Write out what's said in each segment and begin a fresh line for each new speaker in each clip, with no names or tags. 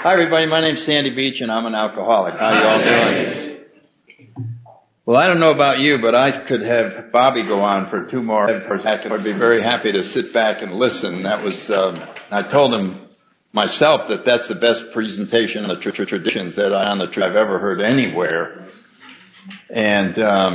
Hi, everybody. My name's Sandy Beach, and I'm an alcoholic. How you all doing? Well, I don't know about you, but I could have Bobby go on for 2 more. I'd be very happy to sit back and listen. That was, I told him myself that that's the best presentation of the traditions that I've ever heard anywhere. And,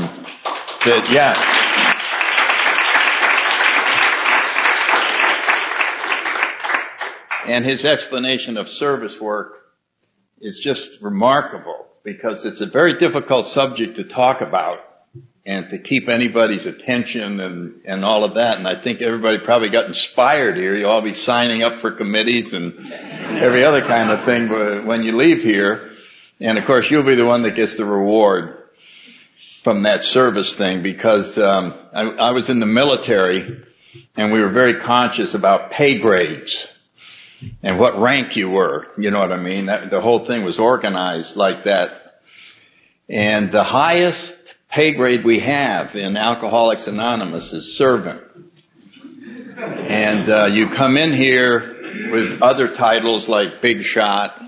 And his explanation of service work is just remarkable because it's a very difficult subject to talk about and to keep anybody's attention and all of that. And I think everybody probably got inspired here. You'll all be signing up for committees and every other kind of thing when you leave here. And of course, you'll be the one that gets the reward from that service thing because I was in the military and we were very conscious about pay grades. And what rank you were, you know what I mean? The whole thing was organized like that. And the highest pay grade we have in Alcoholics Anonymous is servant. And you come in here with other titles like big shot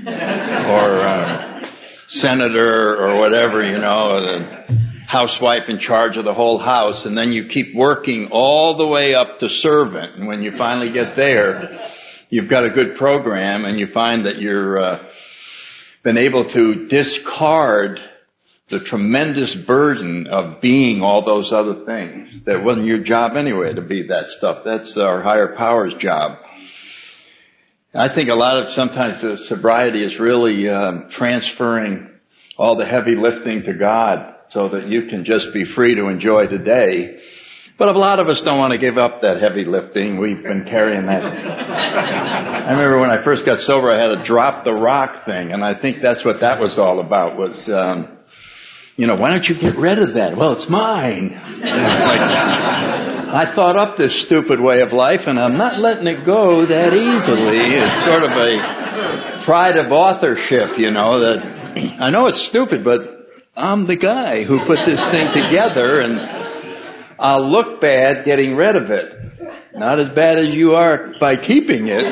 or senator or whatever, you know, the housewife in charge of the whole house. And then you keep working all the way up to servant. And when you finally get there, you've got a good program and you find that you're been able to discard the tremendous burden of being all those other things. That wasn't your job anyway to be that stuff. That's our higher power's job. I think sometimes the sobriety is really transferring all the heavy lifting to God so that you can just be free to enjoy today. But a lot of us don't want to give up that heavy lifting. We've been carrying that. I remember when I first got sober, I had a drop the rock thing, and I think that's what that was all about was, why don't you get rid of that? Well, it's mine. And it's like, I thought up this stupid way of life, and I'm not letting it go that easily. It's sort of a pride of authorship, that I know it's stupid, but I'm the guy who put this thing together, and I'll look bad getting rid of it. Not as bad as you are by keeping it.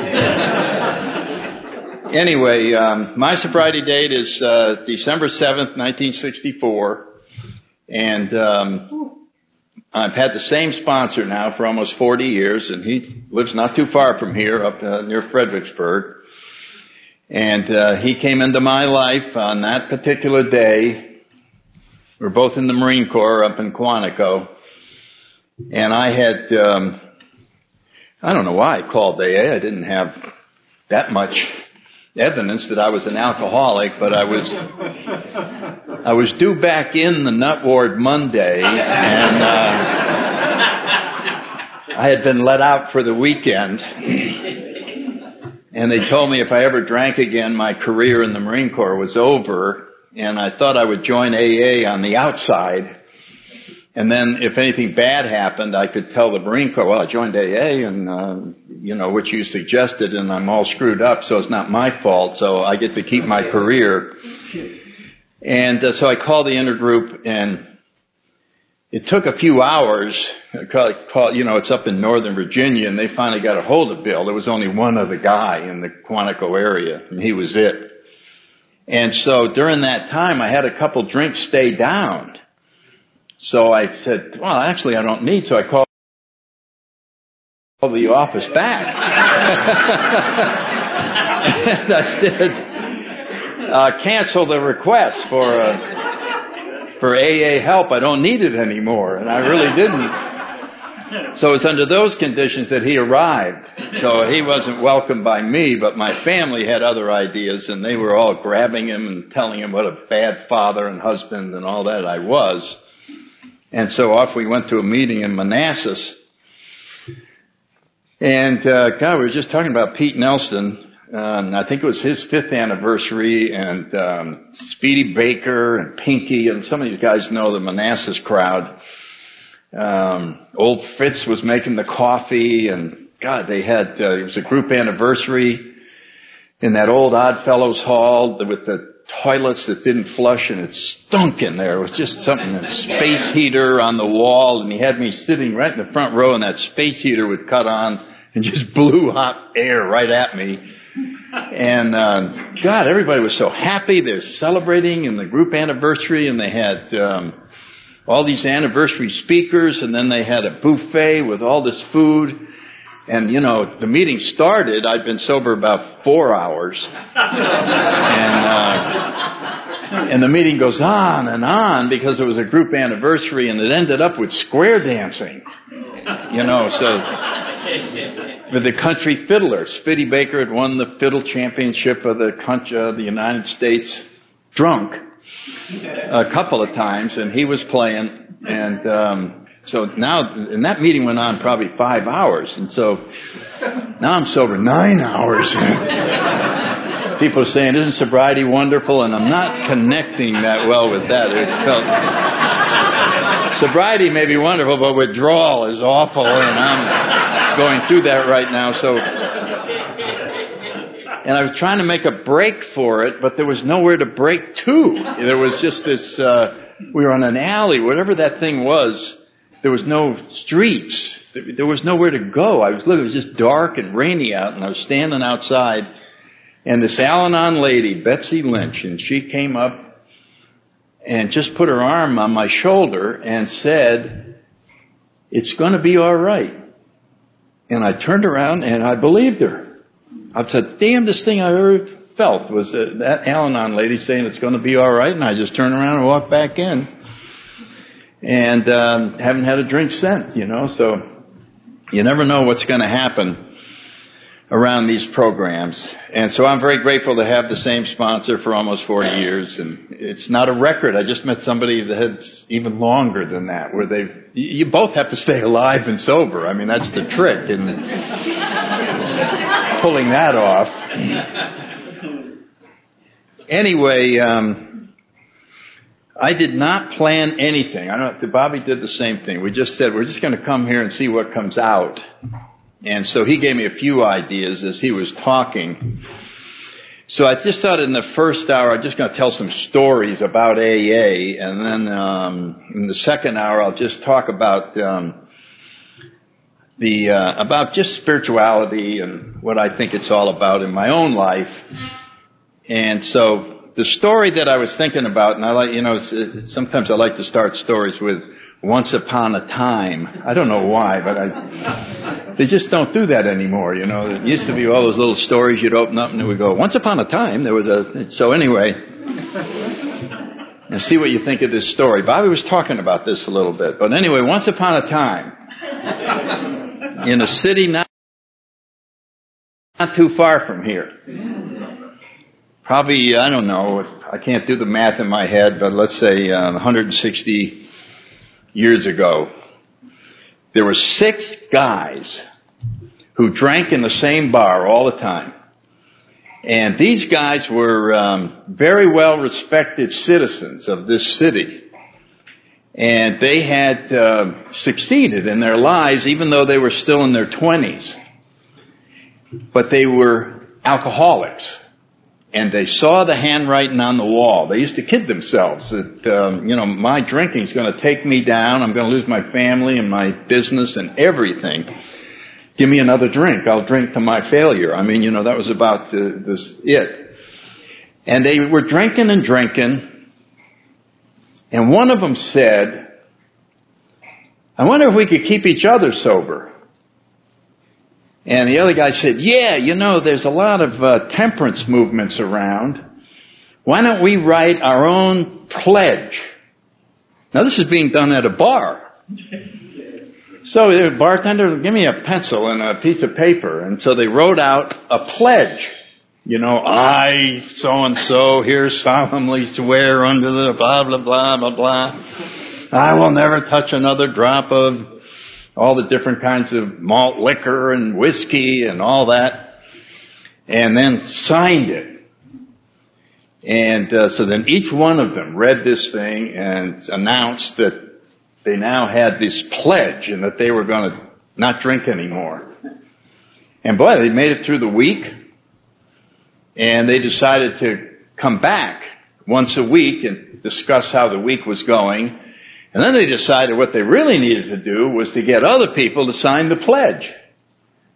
Anyway, my sobriety date is December 7th, 1964. And I've had the same sponsor now for almost 40 years, and he lives not too far from here, up near Fredericksburg. And he came into my life on that particular day. We're both in the Marine Corps up in Quantico. And I had, I don't know why I called AA. I didn't have that much evidence that I was an alcoholic, but I was due back in the nut ward Monday, and I had been let out for the weekend. And they told me if I ever drank again, my career in the Marine Corps was over, and I thought I would join AA on the outside. And then if anything bad happened, I could tell the Marine Corps, well, I joined AA and, which you suggested, and I'm all screwed up, so it's not my fault, so I get to keep my career. And so I called the intergroup, and it took a few hours. It's up in Northern Virginia, and they finally got a hold of Bill. There was only one other guy in the Quantico area, and he was it. And so during that time, I had a couple drinks stay down. So I said, well, actually I don't need, so I called the office back. And I said, cancel the request for AA help. I don't need it anymore. And I really didn't. So it's under those conditions that he arrived. So he wasn't welcomed by me, but my family had other ideas, and they were all grabbing him and telling him what a bad father and husband and all that I was. And so off we went to a meeting in Manassas. And, we were just talking about Pete Nelson. And I think it was his 5th anniversary, and, Speedy Baker and Pinky, and some of these guys know the Manassas crowd. Old Fritz was making the coffee, and God, they had, it was a group anniversary in that old Oddfellows Hall with the toilets that didn't flush, and it stunk in there. It was just something, a space heater on the wall, and he had me sitting right in the front row, and that space heater would cut on and just blew hot air right at me. And God, everybody was so happy. They're celebrating in the group anniversary, and they had all these anniversary speakers, and then they had a buffet with all this food. And, the meeting started. I'd been sober about 4 hours. And the meeting goes on because it was a group anniversary, and it ended up with square dancing. So with the country fiddler. Spitty Baker had won the fiddle championship of the United States drunk a couple of times, and he was playing. And so now, and that meeting went on probably 5 hours, and so now I'm sober 9 hours. People are saying, "Isn't sobriety wonderful?" And I'm not connecting that well with that. It felt sobriety may be wonderful, but withdrawal is awful, and I'm going through that right now. So, and I was trying to make a break for it, but there was nowhere to break to. There was just this. We were on an alley, whatever that thing was. There was no streets. There was nowhere to go. It was just dark and rainy out, and I was standing outside. And this Al-Anon lady, Betsy Lynch, and she came up and just put her arm on my shoulder and said, "It's going to be all right." And I turned around and I believed her. I said, damnedest thing I ever felt was that Al-Anon lady saying it's going to be all right. And I just turned around and walked back in. And haven't had a drink since, So you never know what's going to happen around these programs. And so I'm very grateful to have the same sponsor for almost 40 years. And it's not a record. I just met somebody that's even longer than that, where you both have to stay alive and sober. I mean, that's the trick in pulling that off. Anyway, I did not plan anything. I don't know if Bobby did the same thing. We just said, we're just going to come here and see what comes out. And so he gave me a few ideas as he was talking. So I just thought in the first hour, I'm just going to tell some stories about AA. And then in the second hour, I'll just talk about about just spirituality and what I think it's all about in my own life. And so the story that I was thinking about, and I like, sometimes I like to start stories with "once upon a time." I don't know why, but they just don't do that anymore, It used to be all those little stories you'd open up and it would go, "Once upon a time there was a..." So anyway, and see what you think of this story. Bobby was talking about this a little bit, but anyway, once upon a time, in a city not too far from here, probably, I don't know, I can't do the math in my head, but let's say 160 years ago, there were 6 guys who drank in the same bar all the time. And these guys were very well respected citizens of this city. And they had succeeded in their lives even though they were still in their 20s. But they were alcoholics. And they saw the handwriting on the wall. They used to kid themselves that, my drinking is going to take me down. I'm going to lose my family and my business and everything. Give me another drink. I'll drink to my failure. I mean, that was about it. And they were drinking and drinking. And one of them said, "I wonder if we could keep each other sober." And the other guy said, "Yeah, there's a lot of temperance movements around. Why don't we write our own pledge?" Now this is being done at a bar. So the bartender, "Give me a pencil and a piece of paper." And so they wrote out a pledge. "I, so-and-so, here solemnly swear under the blah, blah, blah, blah, blah. I will never touch another drop of all the different kinds of malt liquor and whiskey and all that." And then signed it. And so then each one of them read this thing and announced that they now had this pledge and that they were going to not drink anymore. And boy, they made it through the week. And they decided to come back once a week and discuss how the week was going. And then they decided what they really needed to do was to get other people to sign the pledge.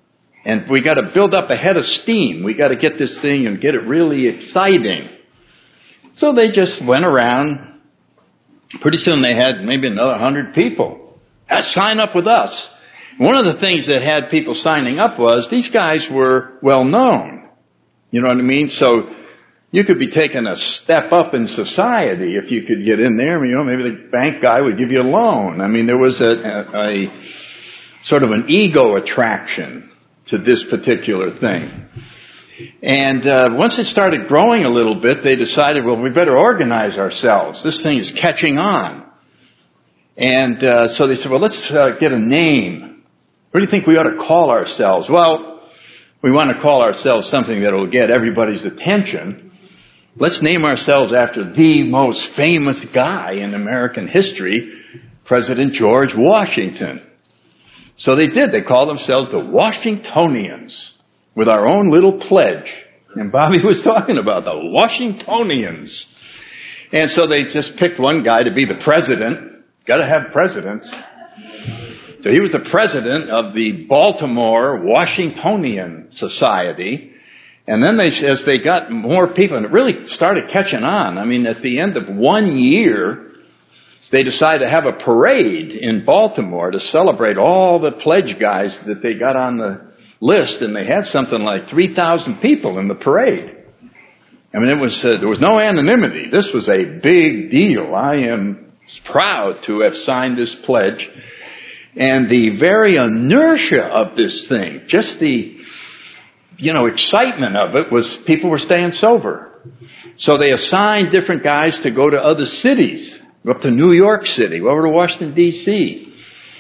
And we got to build up a head of steam. We got to get this thing and get it really exciting. So they just went around. Pretty soon they had maybe another 100 people sign up with us. One of the things that had people signing up was these guys were well known. You know what I mean? So you could be taking a step up in society if you could get in there. You know, maybe the bank guy would give you a loan. I mean, there was a sort of an ego attraction to this particular thing. And once it started growing a little bit, they decided, well, we better organize ourselves. This thing is catching on. And so they said, well, let's get a name. What do you think we ought to call ourselves? Well, we want to call ourselves something that will get everybody's attention. Let's name ourselves after the most famous guy in American history, President George Washington. So they did. They called themselves the Washingtonians with our own little pledge. And Bobby was talking about the Washingtonians. And so they just picked one guy to be the president. Got to have presidents. So he was the president of the Baltimore Washingtonian Society. And then as they got more people, and it really started catching on. I mean, at the end of 1 year, they decided to have a parade in Baltimore to celebrate all the pledge guys that they got on the list, and they had something like 3,000 people in the parade. I mean, it was there was no anonymity. This was a big deal. I am proud to have signed this pledge. And the very inertia of this thing, just the, excitement of it was people were staying sober. So they assigned different guys to go to other cities, up to New York City, over to Washington, D.C.,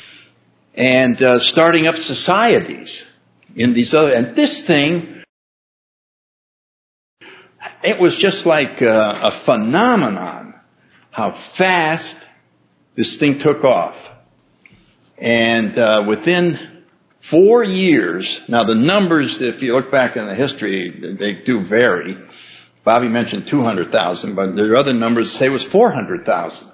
and starting up societies in these other, and this thing, it was just like a phenomenon, how fast this thing took off. And within 4 years, now the numbers, if you look back in the history, they do vary. Bobby mentioned 200,000, but there are other numbers that say it was 400,000.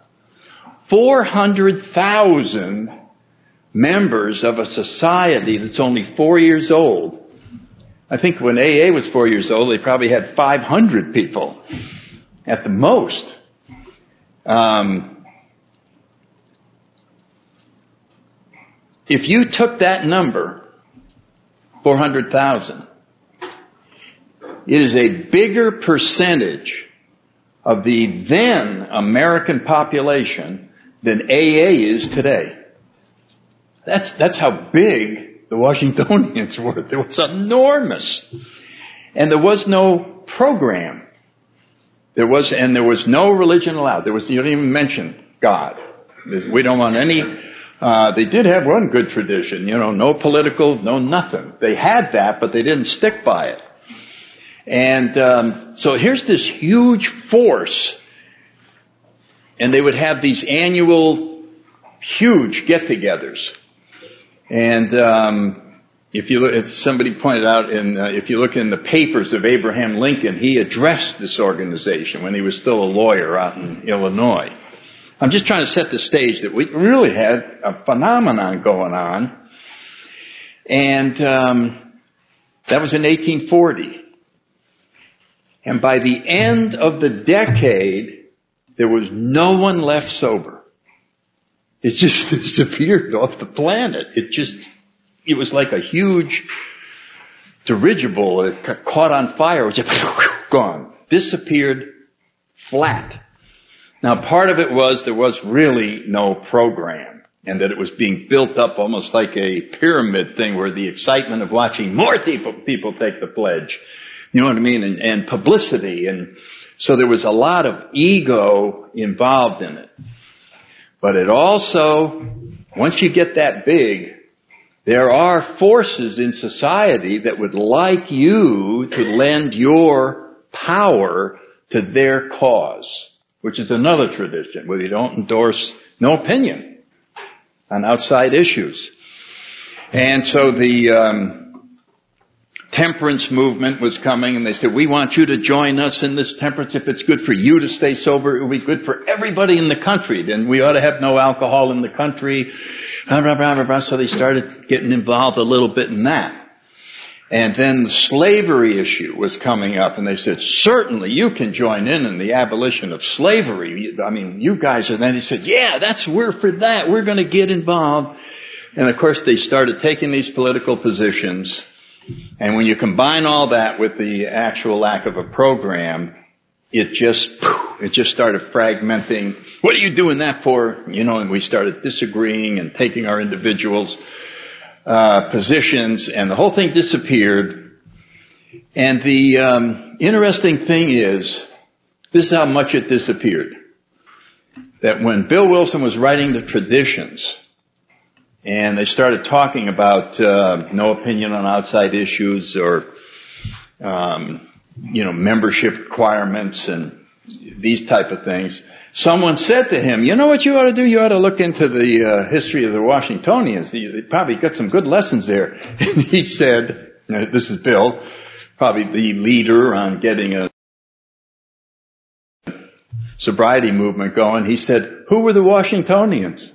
400,000 members of a society that's only 4 years old. I think when AA was 4 years old, they probably had 500 people at the most. If you took that number, 400,000, it is a bigger percentage of the then American population than AA is today. That's how big the Washingtonians were. It was enormous. And there was no program. There was no religion allowed. You don't even mention God. We don't want any. They did have one good tradition, no political, no nothing. They had that, but they didn't stick by it. And so here's this huge force, and they would have these annual huge get-togethers. And if you look, as somebody pointed out, if you look in the papers of Abraham Lincoln, he addressed this organization when he was still a lawyer out in Illinois. I'm just trying to set the stage that we really had a phenomenon going on. And that was in 1840. And by the end of the decade, there was no one left sober. It just disappeared off the planet. It was like a huge dirigible that caught on fire. It was just gone. Disappeared flat. Now, part of it was there was really no program, and that it was being built up almost like a pyramid thing where the excitement of watching more people take the pledge, you know what I mean, and publicity. And so there was a lot of ego involved in it. But it also, once you get that big, there are forces in society that would like you to lend your power to their cause, which is another tradition where you don't endorse no opinion on outside issues. And so the temperance movement was coming, and they said, we want you to join us in this temperance. If it's good for you to stay sober, it will be good for everybody in the country. Then we ought to have no alcohol in the country. So they started getting involved a little bit in that. And then the slavery issue was coming up, and they said, certainly you can join in the abolition of slavery. I mean, you guys are then. They said, yeah, we're for that. We're going to get involved. And of course, they started taking these political positions. And when you combine all that with the actual lack of a program, it just started fragmenting. What are you doing that for? You know, and we started disagreeing and taking our individuals' positions, and the whole thing disappeared. And the interesting thing is, this is how much it disappeared. That when Bill Wilson was writing the traditions, and they started talking about no opinion on outside issues or membership requirements and these type of things, someone said to him, you know what you ought to do? You ought to look into the history of the Washingtonians. They probably got some good lessons there. And he said, this is Bill, probably the leader on getting a sobriety movement going. He said, who were the Washingtonians?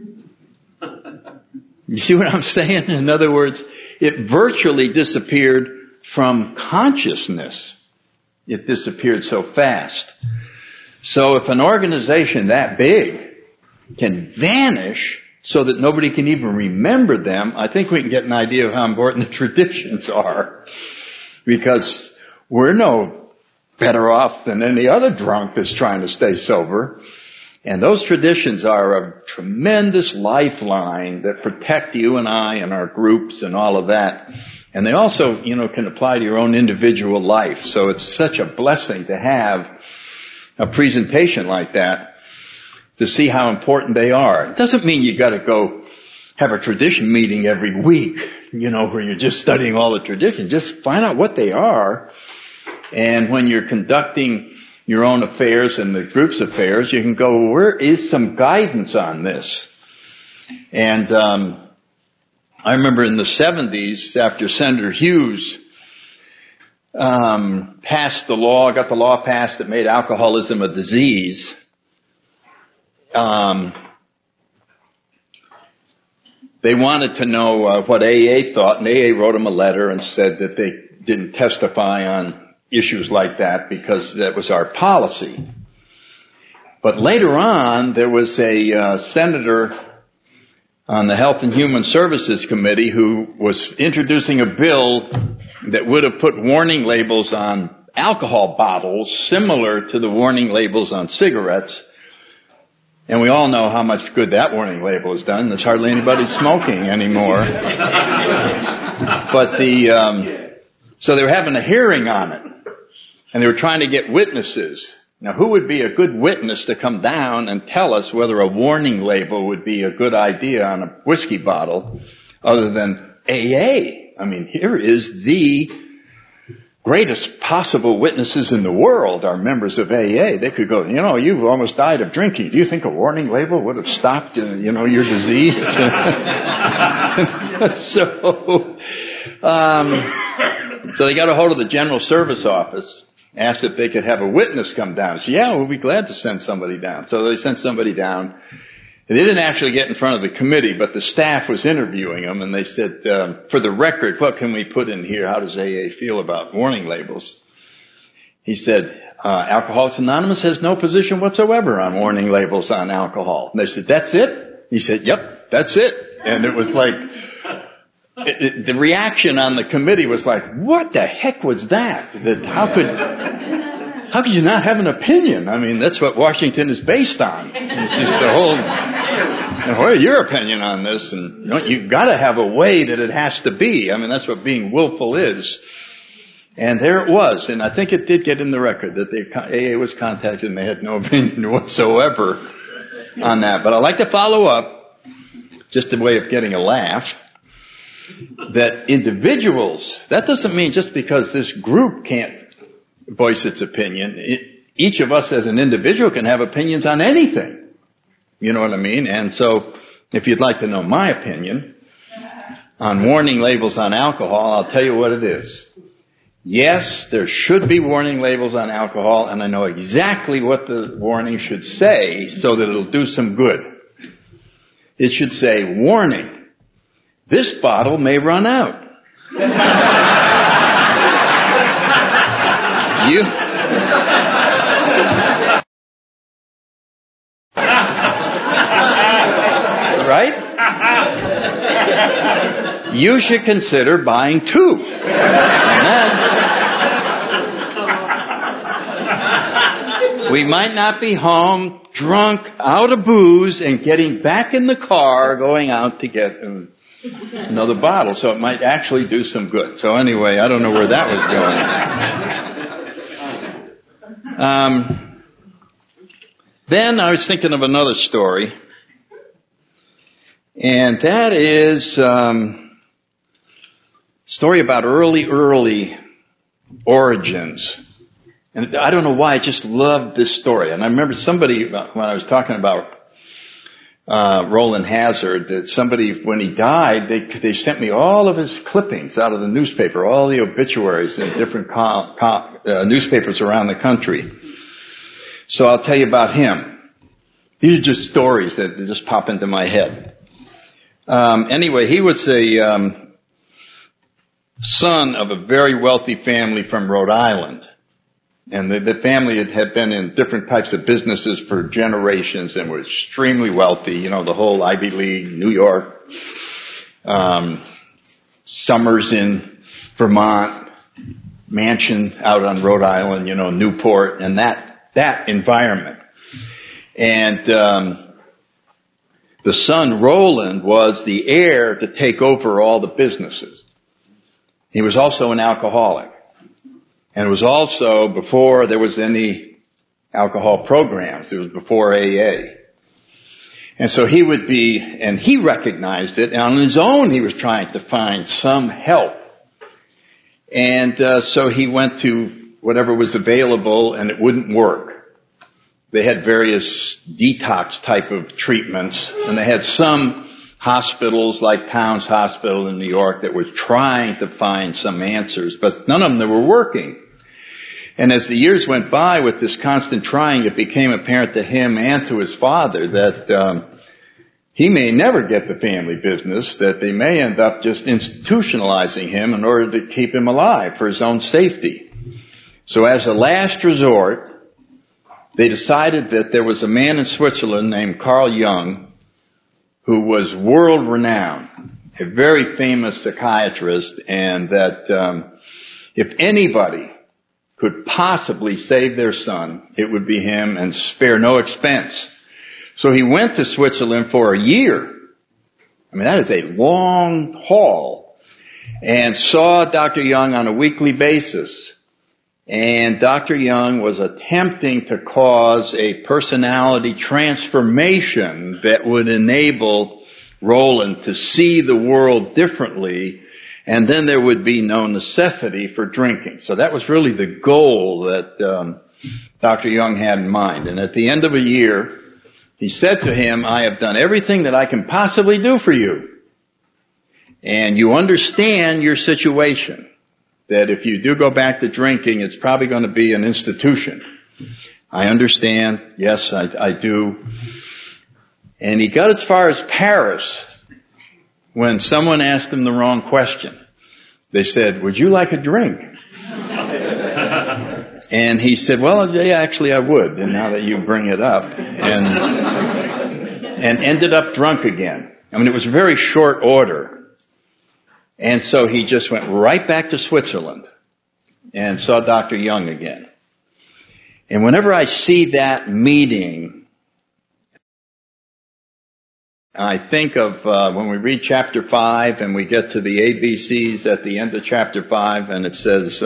You see what I'm saying? In other words, it virtually disappeared from consciousness. It disappeared so fast. So if an organization that big can vanish so that nobody can even remember them, I think we can get an idea of how important the traditions are. Because we're no better off than any other drunk that's trying to stay sober. And those traditions are a tremendous lifeline that protect you and I and our groups and all of that. And they also, can apply to your own individual life. So it's such a blessing to have a presentation like that to see how important they are. It doesn't mean you got to go have a tradition meeting every week, where you're just studying all the traditions. Just find out what they are. And when you're conducting your own affairs and the group's affairs, you can go, where is some guidance on this? And I remember in the 70s, after Senator Hughes passed the law, got the law passed that made alcoholism a disease, they wanted to know what AA thought, and AA wrote them a letter and said that they didn't testify on issues like that because that was our policy. But later on, there was a senator on the Health and Human Services Committee who was introducing a bill that would have put warning labels on alcohol bottles similar to the warning labels on cigarettes. And we all know how much good that warning label has done. There's hardly anybody smoking anymore. But so they were having a hearing on it. And they were trying to get witnesses. Now, who would be a good witness to come down and tell us whether a warning label would be a good idea on a whiskey bottle other than AA? I mean, here is the greatest possible witnesses in the world are members of AA. They could go, you've almost died of drinking. Do you think a warning label would have stopped, your disease? So they got a hold of the General Service Office, asked if they could have a witness come down. I said, yeah, we'll be glad to send somebody down. So they sent somebody down. They didn't actually get in front of the committee, but the staff was interviewing them, and they said, for the record, what can we put in here? How does AA feel about warning labels? He said, Alcoholics Anonymous has no position whatsoever on warning labels on alcohol. And they said, that's it? He said, yep, that's it. And it was like, the reaction on the committee was like, what the heck was that? How could you not have an opinion? I mean, that's what Washington is based on. It's just the whole, what are your opinion on this? And you've got to have a way that it has to be. I mean, that's what being willful is. And there it was. And I think it did get in the record that the AA was contacted and they had no opinion whatsoever on that. But I'd like to follow up, just a way of getting a laugh, that individuals, that doesn't mean just because this group can't voice its opinion, each of us as an individual can have opinions on anything. You know what I mean? And so, if you'd like to know my opinion on warning labels on alcohol, I'll tell you what it is. Yes, there should be warning labels on alcohol, and I know exactly what the warning should say so that it'll do some good. It should say, warning, this bottle may run out. You, right? You should consider buying 2. And then we might not be home, drunk, out of booze, and getting back in the car, going out to get another bottle. So it might actually do some good. So anyway, I don't know where that was going. Then I was thinking of another story. And that is story about early origins. And I don't know why, I just loved this story. And I remember somebody, when I was talking about Roland Hazard, that somebody, when he died, they sent me all of his clippings out of the newspaper, all the obituaries in different newspapers around the country. So I'll tell you about him. These are just stories that just pop into my head. Anyway, he was a son of a very wealthy family from Rhode Island. And the family had been in different types of businesses for generations and were extremely wealthy. You know, the whole Ivy League, New York, summers in Vermont, mansion out on Rhode Island, you know, Newport, and that environment. And the son, Roland, was the heir to take over all the businesses. He was also an alcoholic. And it was also before there was any alcohol programs. It was before AA. And so he would be, and he recognized it, and on his own he was trying to find some help. And so he went to whatever was available, and it wouldn't work. They had various detox type of treatments, and they had some hospitals like Towns Hospital in New York that were trying to find some answers, but none of them that were working. And as the years went by with this constant trying, it became apparent to him and to his father that he may never get the family business, that they may end up just institutionalizing him in order to keep him alive for his own safety. So as a last resort, they decided that there was a man in Switzerland named Carl Jung who was world renowned, a very famous psychiatrist, and that if anybody could possibly save their son, it would be him, and spare no expense. So he went to Switzerland for a year. I mean, that is a long haul. And saw Dr. Jung on a weekly basis. And Dr. Jung was attempting to cause a personality transformation that would enable Roland to see the world differently, and then there would be no necessity for drinking. So that was really the goal that Dr. Jung had in mind. And at the end of a year, he said to him, I have done everything that I can possibly do for you. And you understand your situation. That if you do go back to drinking, it's probably going to be an institution. I understand. Yes, I do. And he got as far as Paris when someone asked him the wrong question. They said, would you like a drink? And he said, well, yeah, actually I would. And now that you bring it up. And ended up drunk again. I mean, it was a very short order. And so he just went right back to Switzerland and saw Dr. Jung again. And whenever I see that meeting, I think of when we read chapter 5 and we get to the ABCs at the end of chapter 5, and it says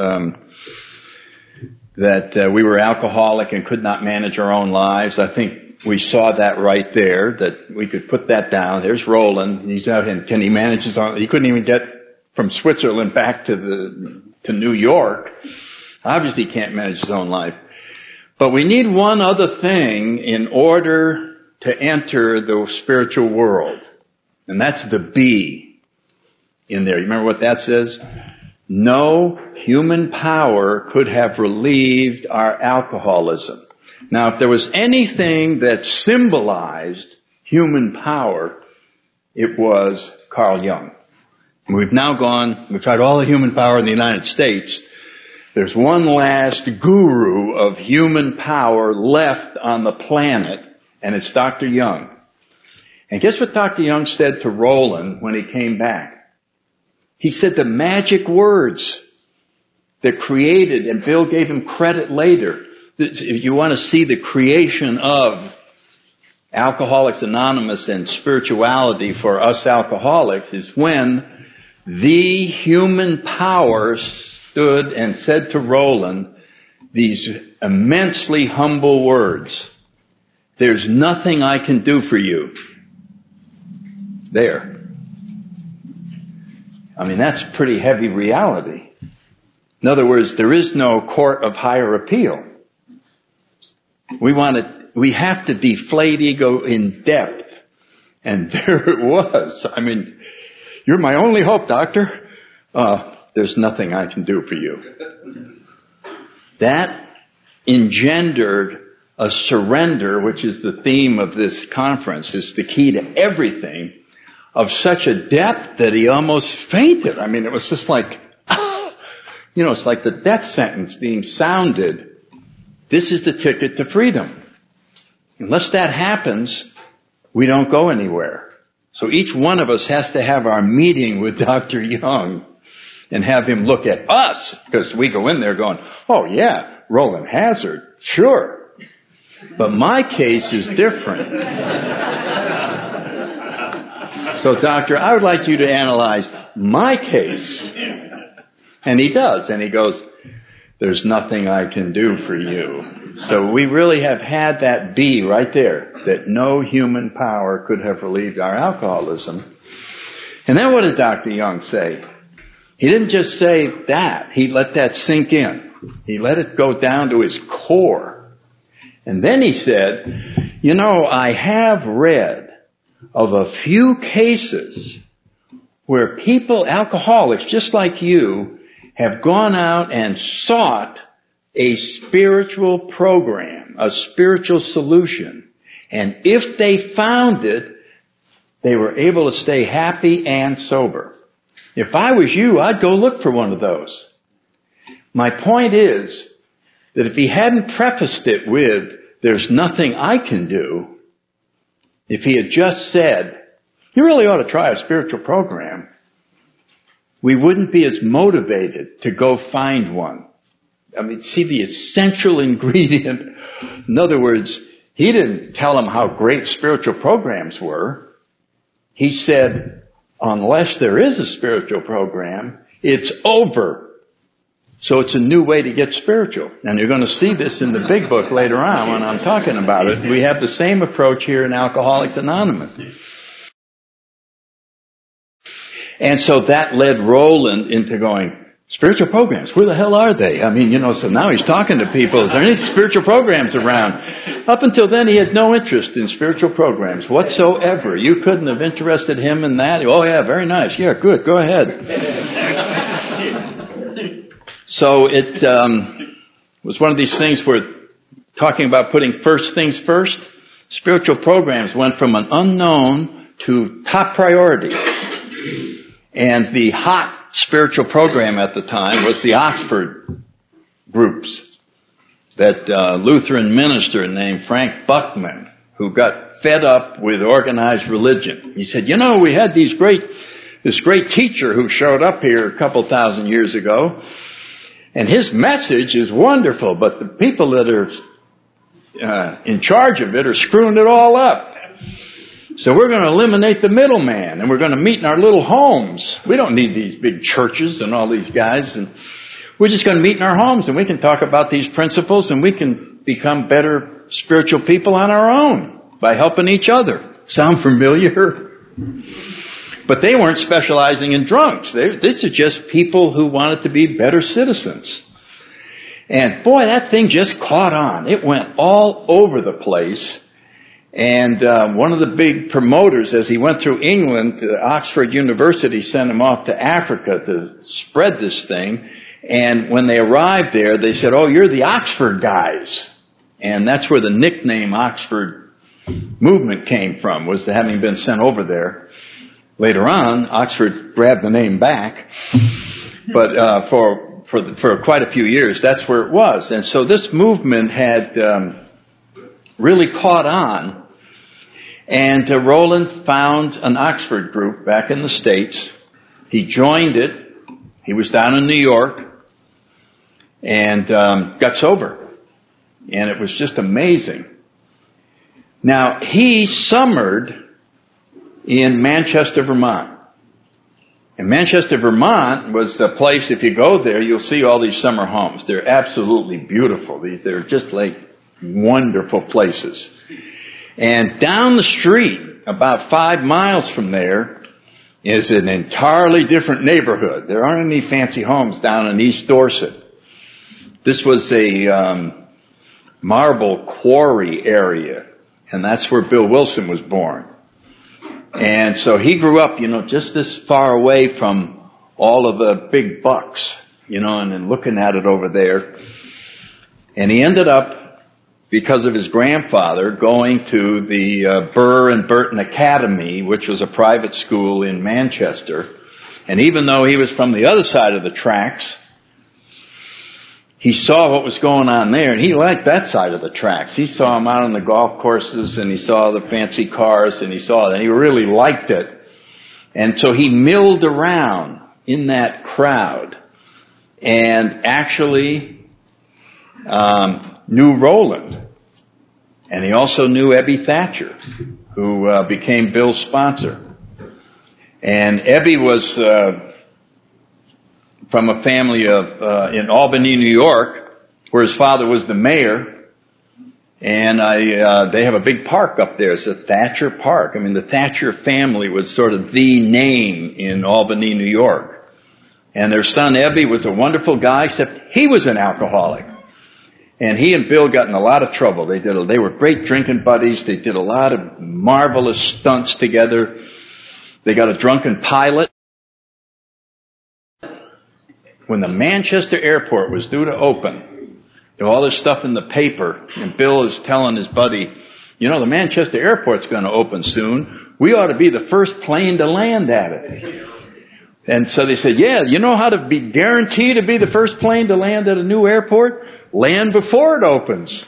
that we were alcoholic and could not manage our own lives. I think we saw that right there, that we could put that down. There's Roland. He's out, and can he manage his own? He couldn't even get from Switzerland back to New York. Obviously he can't manage his own life. But we need one other thing in order to enter the spiritual world. And that's the B in there. You remember what that says? No human power could have relieved our alcoholism. Now, if there was anything that symbolized human power, it was Carl Jung. We've tried all the human power in the United States, there's one last guru of human power left on the planet, and it's Dr. Young. And guess what Dr. Young said to Roland when he came back? He said the magic words that created, and Bill gave him credit later, that if you want to see the creation of Alcoholics Anonymous and spirituality for us alcoholics, is when the human power stood and said to Roland these immensely humble words. There's nothing I can do for you. There. I mean, that's pretty heavy reality. In other words, there is no court of higher appeal. We have to deflate ego in depth. And there it was. I mean, you're my only hope, doctor. There's nothing I can do for you. That engendered a surrender, which is the theme of this conference, is the key to everything, of such a depth that he almost fainted. I mean, it was just like, it's like the death sentence being sounded. This is the ticket to freedom. Unless that happens, we don't go anywhere. So each one of us has to have our meeting with Dr. Young and have him look at us, because we go in there going, oh yeah, Roland Hazard, sure. But my case is different. So doctor, I would like you to analyze my case. And he does, and he goes, there's nothing I can do for you. So we really have had that be right there, that no human power could have relieved our alcoholism. And then what did Dr. Young say? He didn't just say that. He let that sink in. He let it go down to his core. And then he said, I have read of a few cases where people, alcoholics just like you, have gone out and sought a spiritual program, a spiritual solution. And if they found it, they were able to stay happy and sober. If I was you, I'd go look for one of those. My point is that if he hadn't prefaced it with, there's nothing I can do, if he had just said, you really ought to try a spiritual program, we wouldn't be as motivated to go find one. I mean, see the essential ingredient. In other words, he didn't tell them how great spiritual programs were. He said, unless there is a spiritual program, it's over. So it's a new way to get spiritual. And you're going to see this in the big book later on when I'm talking about it. We have the same approach here in Alcoholics Anonymous. And so that led Roland into going, spiritual programs, where the hell are they? I mean, so now he's talking to people. Is there any spiritual programs around? Up until then, he had no interest in spiritual programs whatsoever. You couldn't have interested him in that. Oh yeah, very nice. Yeah, good. Go ahead. So it was one of these things where talking about putting first things first, spiritual programs went from an unknown to top priority. And the hot spiritual program at the time was the Oxford groups. That Lutheran minister named Frank Buckman, who got fed up with organized religion. He said, we had this great teacher who showed up here a couple thousand years ago, and his message is wonderful, but the people that are in charge of it are screwing it all up. So we're going to eliminate the middleman, and we're going to meet in our little homes. We don't need these big churches and all these guys, and we're just going to meet in our homes, and we can talk about these principles, and we can become better spiritual people on our own by helping each other. Sound familiar? But they weren't specializing in drunks. This is just people who wanted to be better citizens. And boy, that thing just caught on. It went all over the place. And one of the big promoters, as he went through England, Oxford University sent him off to Africa to spread this thing. And when they arrived there, they said, oh, you're the Oxford guys. And that's where the nickname Oxford movement came from, was having been sent over there. Later on, Oxford grabbed the name back. But for for quite a few years, that's where it was. And so this movement had really caught on. And Roland found an Oxford group back in the States. He joined it. He was down in New York and got sober. And it was just amazing. Now, he summered in Manchester, Vermont. And Manchester, Vermont was the place, if you go there, you'll see all these summer homes. They're absolutely beautiful. They're just like wonderful places. And down the street, about 5 miles from there, is an entirely different neighborhood. There aren't any fancy homes down in East Dorset. This was a marble quarry area, and that's where Bill Wilson was born. And so he grew up, just this far away from all of the big bucks, and then looking at it over there. And he ended up, because of his grandfather, going to the Burr and Burton Academy, which was a private school in Manchester. And even though he was from the other side of the tracks, he saw what was going on there, and he liked that side of the tracks. He saw them out on the golf courses, and he saw the fancy cars, and he really liked it. And so he milled around in that crowd and actually knew Roland. And he also knew Ebby Thatcher, who became Bill's sponsor. And Ebby was from a family of in Albany, New York, where his father was the mayor. And they have a big park up there. It's a Thatcher Park. I mean, the Thatcher family was sort of the name in Albany, New York. And their son Ebby was a wonderful guy, except he was an alcoholic. And he and Bill got in a lot of trouble. They were great drinking buddies. They did a lot of marvelous stunts together. They got a drunken pilot. When the Manchester airport was due to open, there was all this stuff in the paper, and Bill is telling his buddy, the Manchester airport's going to open soon. We ought to be the first plane to land at it. And so they said, yeah, you know how to be guaranteed to be the first plane to land at a new airport? Land before it opens.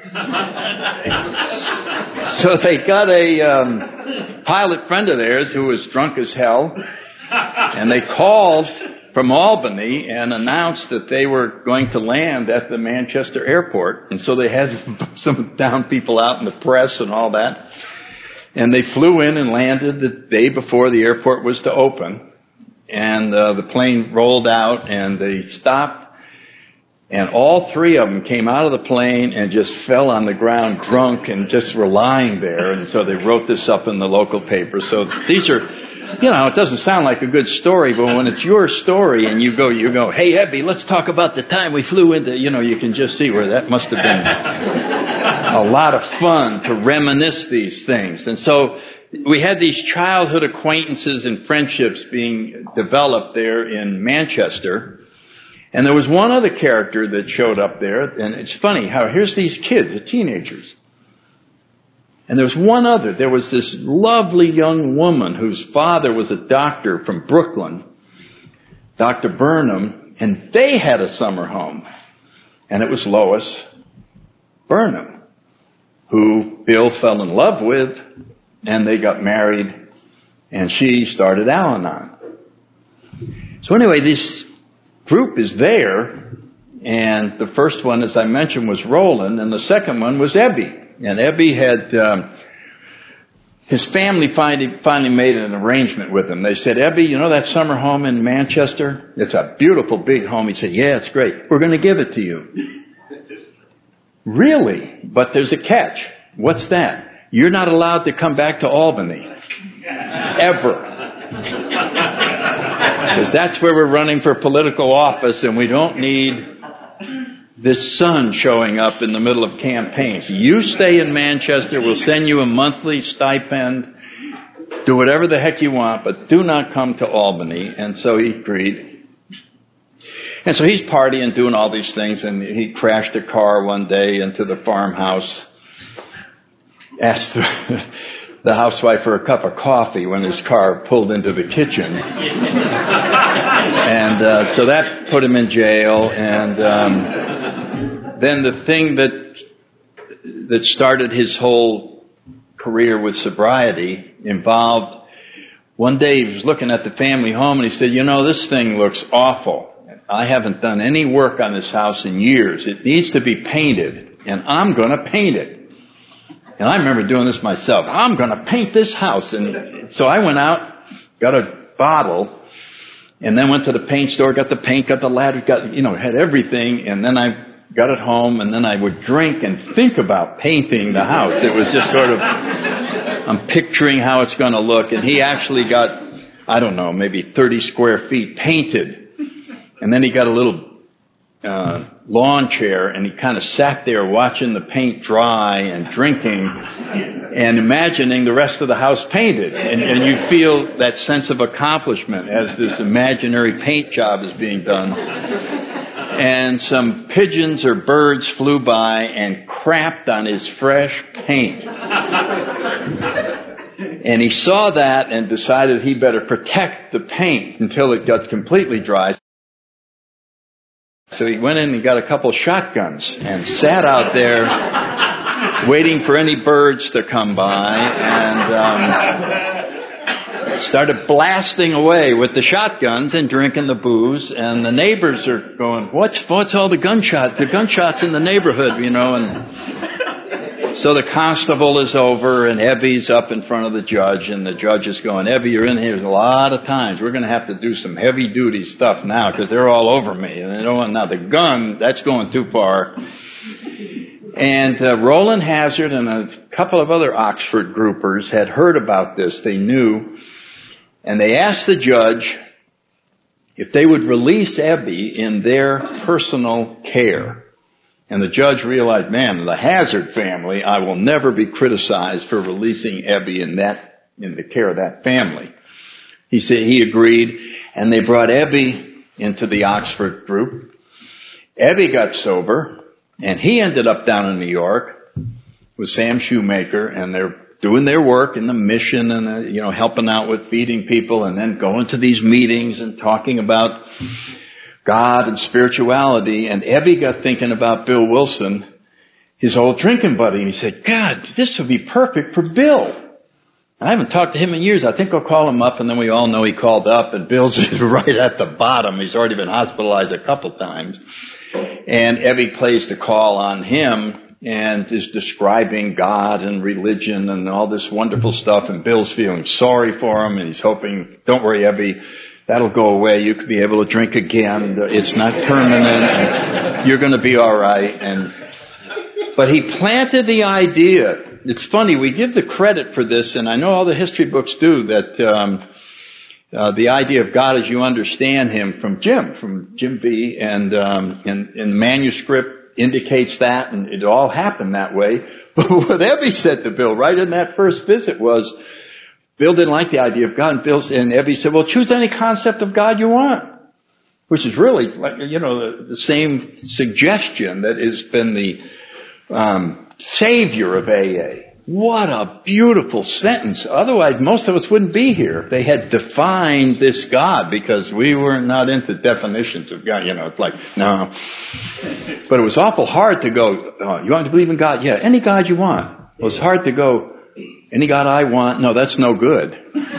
So they got a pilot friend of theirs who was drunk as hell, and they called from Albany and announced that they were going to land at the Manchester airport. And so they had some down people out in the press and all that. And they flew in and landed the day before the airport was to open. And the plane rolled out and they stopped. And all three of them came out of the plane and just fell on the ground drunk and just were lying there. And so they wrote this up in the local paper. So these are, it doesn't sound like a good story, but when it's your story and you go, hey, Ebby, let's talk about the time we flew into, you can just see where that must have been a lot of fun to reminisce these things. And so we had these childhood acquaintances and friendships being developed there in Manchester. And there was one other character that showed up there, and it's funny how here's these kids, the teenagers. And there was one other. There was this lovely young woman whose father was a doctor from Brooklyn, Dr. Burnham, and they had a summer home. And it was Lois Burnham, who Bill fell in love with, and they got married, and she started Al-Anon. So anyway, this group is there, and the first one, as I mentioned, was Roland, and the second one was Ebby. And Ebby had, his family finally made an arrangement with him. They said, Ebby, that summer home in Manchester? It's a beautiful big home. He said, yeah, it's great. We're going to give it to you. Really? But there's a catch. What's that? You're not allowed to come back to Albany. Ever. Because that's where we're running for political office, and we don't need this son showing up in the middle of campaigns. You stay in Manchester, we'll send you a monthly stipend, do whatever the heck you want, but do not come to Albany. And so he agreed. And so he's partying, doing all these things, and he crashed a car one day into the farmhouse, asked the housewife for a cup of coffee when his car pulled into the kitchen. And so that put him in jail. And then the thing that started his whole career with sobriety involved, one day he was looking at the family home and he said, this thing looks awful. I haven't done any work on this house in years. It needs to be painted, and I'm going to paint it. And I remember doing this myself. I'm going to paint this house. And so I went out, got a bottle, and then went to the paint store, got the paint, got the ladder, had everything. And then I got it home, and then I would drink and think about painting the house. It was just sort of, I'm picturing how it's going to look. And he actually got, maybe 30 square feet painted. And then he got a little lawn chair, and he kind of sat there watching the paint dry and drinking and imagining the rest of the house painted. And you feel that sense of accomplishment as this imaginary paint job is being done. And some pigeons or birds flew by and crapped on his fresh paint. And he saw that and decided he better protect the paint until it got completely dry. So he went in and got a couple shotguns and sat out there waiting for any birds to come by and started blasting away with the shotguns and drinking the booze. And the neighbors are going, what's all the gunshots in the neighborhood, and so the constable is over and Ebby's up in front of the judge, and the judge is going, Ebby, you're in here a lot of times. We're going to have to do some heavy duty stuff now because they're all over me. And they don't want, now the gun, that's going too far. And Roland Hazard and a couple of other Oxford groupers had heard about this. They knew. And they asked the judge if they would release Ebby in their personal care. And the judge realized, man, the Hazard family, I will never be criticized for releasing Ebby in the care of that family. He said he agreed, and they brought Ebby into the Oxford group. Ebby got sober, and he ended up down in New York with Sam Shoemaker, and they're doing their work in the mission and, helping out with feeding people, and then going to these meetings and talking about God and spirituality. And Ebby got thinking about Bill Wilson, his old drinking buddy, and he said, God, this would be perfect for Bill. I haven't talked to him in years. I think I'll call him up. And then we all know he called up, and Bill's right at the bottom. He's already been hospitalized a couple times. And Ebby plays the call on him and is describing God and religion and all this wonderful stuff. And Bill's feeling sorry for him, and he's hoping, don't worry, Ebby, that'll go away. You could be able to drink again. It's not permanent. You're going to be all right. But he planted the idea. It's funny, we give the credit for this, and I know all the history books do, that the idea of God as you understand him from Jim V, and the manuscript indicates that, and it all happened that way. But what Ebby said to Bill right in that first visit was, Bill didn't like the idea of God, and Ebby said, well, choose any concept of God you want. Which is really, the same suggestion that has been the savior of AA. What a beautiful sentence. Otherwise, most of us wouldn't be here if they had defined this God, because we were not into definitions of God. It's like, no. But it was awful hard to go, you want to believe in God? Yeah, any God you want. It was hard to go, any God I want? No, that's no good.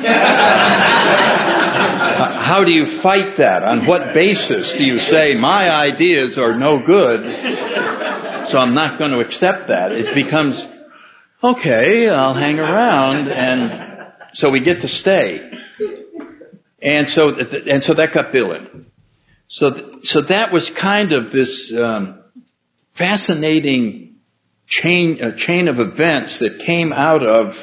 How do you fight that? On what basis do you say my ideas are no good, so I'm not going to accept that? It becomes, okay, I'll hang around, and so we get to stay. And so that got Bill in. So that was kind of this fascinating chain of events that came out of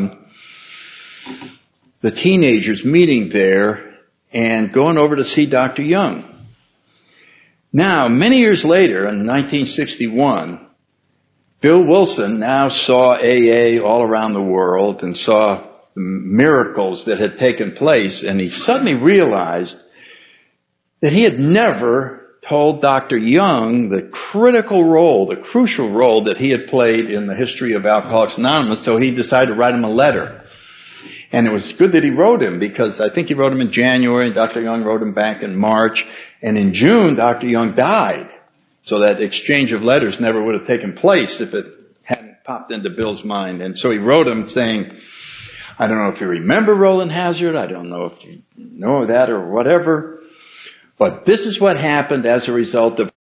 the teenagers meeting there and going over to see Dr. Young. Now, many years later, in 1961, Bill Wilson now saw AA all around the world and saw the miracles that had taken place, and he suddenly realized that he had never told Dr. Young the critical role, the crucial role that he had played in the history of Alcoholics Anonymous, so he decided to write him a letter. And it was good that he wrote him, because I think he wrote him in January, and Dr. Young wrote him back in March, and in June, Dr. Young died. So that exchange of letters never would have taken place if it hadn't popped into Bill's mind. And so he wrote him saying, I don't know if you remember Roland Hazard, I don't know if you know that or whatever, but this is what happened as a result of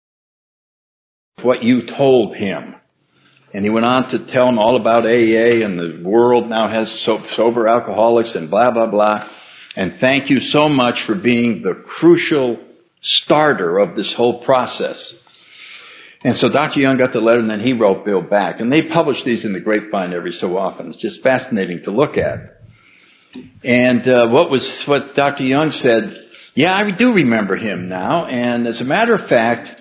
what you told him. And he went on to tell him all about AA, and the world now has sober alcoholics and blah, blah, blah. And thank you so much for being the crucial starter of this whole process. And so Dr. Young got the letter, and then he wrote Bill back. And they publish these in the Grapevine every so often. It's just fascinating to look at. And what Dr. Young said, yeah, I do remember him now. And as a matter of fact,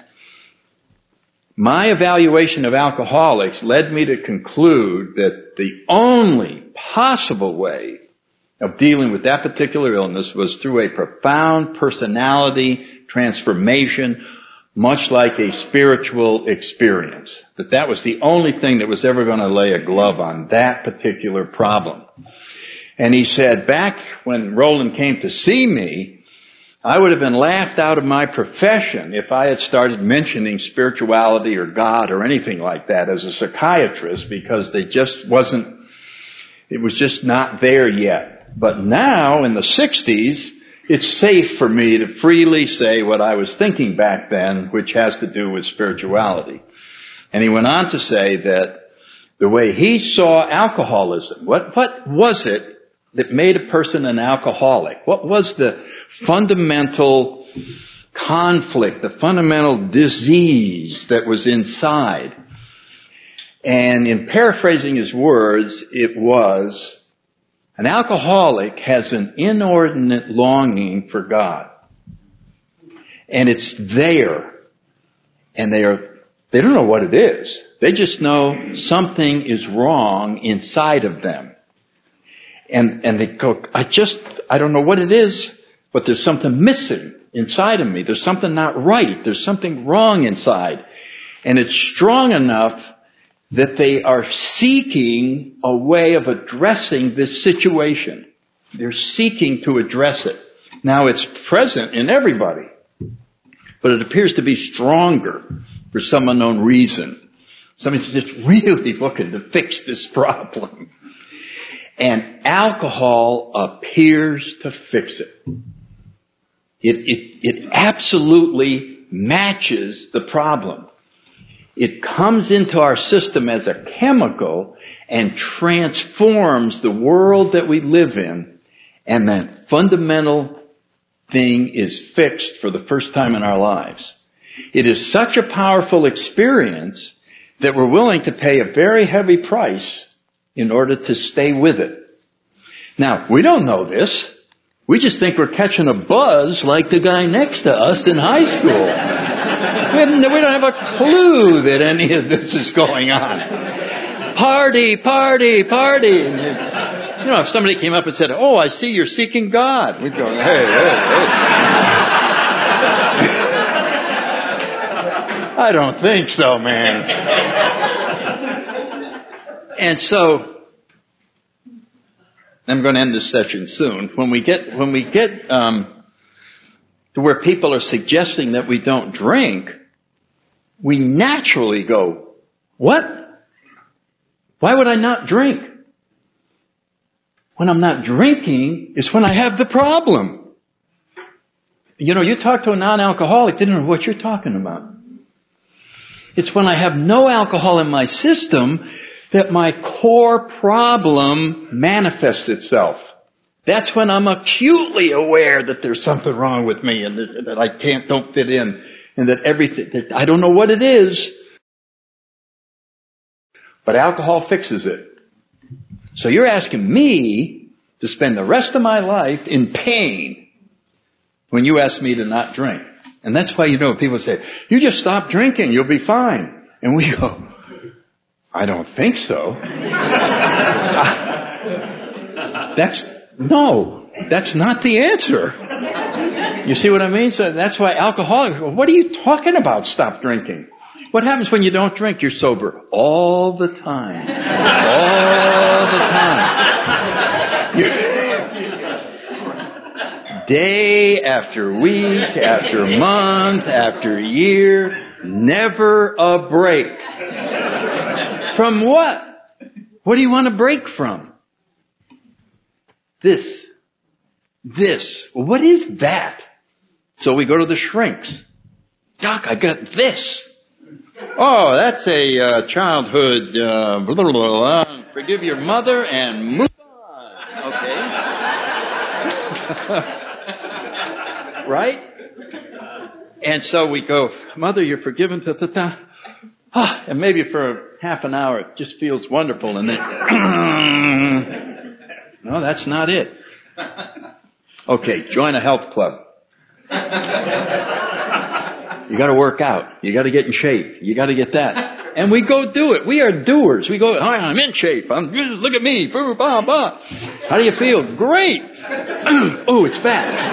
my evaluation of alcoholics led me to conclude that the only possible way of dealing with that particular illness was through a profound personality transformation, much like a spiritual experience. That was the only thing that was ever going to lay a glove on that particular problem. And he said, back when Roland came to see me, I would have been laughed out of my profession if I had started mentioning spirituality or God or anything like that as a psychiatrist, because it was just not there yet. But now, in the 60s, it's safe for me to freely say what I was thinking back then, which has to do with spirituality. And he went on to say that the way he saw alcoholism, what was it that made a person an alcoholic? What was the fundamental conflict, the fundamental disease that was inside? And in paraphrasing his words, it was, an alcoholic has an inordinate longing for God. And it's there. And they don't know what it is. They just know something is wrong inside of them. And they go, I don't know what it is, but there's something missing inside of me. There's something not right. There's something wrong inside. And it's strong enough that they are seeking a way of addressing this situation. They're seeking to address it. Now, it's present in everybody, but it appears to be stronger for some unknown reason. Somebody's just really looking to fix this problem. And alcohol appears to fix it. It absolutely matches the problem. It comes into our system as a chemical and transforms the world that we live in, and that fundamental thing is fixed for the first time in our lives. It is such a powerful experience that we're willing to pay a very heavy price in order to stay with it. Now, we don't know this. We just think we're catching a buzz like the guy next to us in high school. We don't have a clue that any of this is going on. Party, party, party. And if somebody came up and said, oh, I see you're seeking God, we'd go, hey. I don't think so, man. And so, I'm going to end this session soon. When we get to where people are suggesting that we don't drink, we naturally go, what? Why would I not drink? When I'm not drinking is when I have the problem. You talk to a non-alcoholic, they don't know what you're talking about. It's when I have no alcohol in my system that my core problem manifests itself. That's when I'm acutely aware that there's something wrong with me and that I don't fit in, and that I don't know what it is. But alcohol fixes it. So you're asking me to spend the rest of my life in pain when you ask me to not drink. And that's why, people say, you just stop drinking, you'll be fine. And we go, I don't think so. That's not the answer. You see what I mean? So that's why alcoholics, what are you talking about? Stop drinking. What happens when you don't drink? You're sober all the time. All the time. Day after week, after month, after year, never a break. From what? What do you want to break from? This. What is that? So we go to the shrinks. Doc, I got this. Oh, that's a childhood, blah, blah, blah, blah. Forgive your mother and move on. Okay. Right? And so we go, Mother, you're forgiven. Da, da, da. Oh, and maybe for half an hour it just feels wonderful. And then, no, that's not it. Okay, join a health club. You gotta work out. You gotta get in shape. You gotta get that. And we go do it. We are doers. We go, hi, I'm in shape. Look at me. Blah, blah, blah. How do you feel? Great. Oh, it's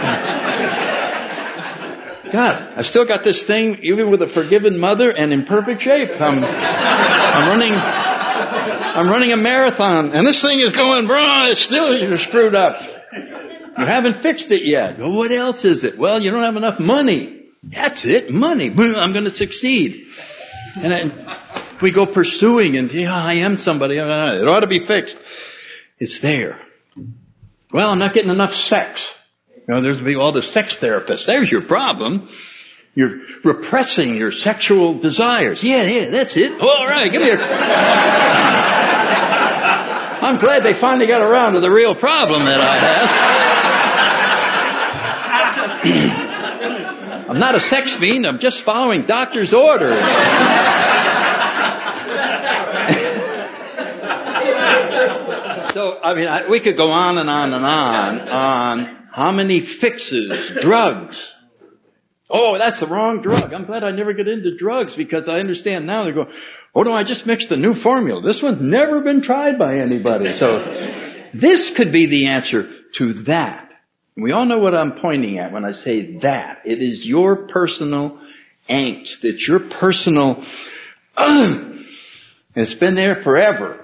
bad. God, I've still got this thing, even with a forgiven mother and in perfect shape. I'm running a marathon and this thing is going, bro, it's still, you're screwed up. You haven't fixed it yet. Well, what else is it? Well, you don't have enough money. That's it, money. I'm going to succeed. And then we go pursuing and, I am somebody. It ought to be fixed. It's there. Well, I'm not getting enough sex. There's all the sex therapists. There's your problem. You're repressing your sexual desires. Yeah, that's it. All right, give me I'm glad they finally got around to the real problem that I have. I'm not a sex fiend. I'm just following doctor's orders. So, we could go on and on and on how many fixes, drugs. Oh, that's the wrong drug. I'm glad I never get into drugs because I understand now. They go, oh no, I just mixed a new formula. This one's never been tried by anybody. So this could be the answer to that. We all know what I'm pointing at when I say that. It is your personal angst. It's your personal, it's been there forever.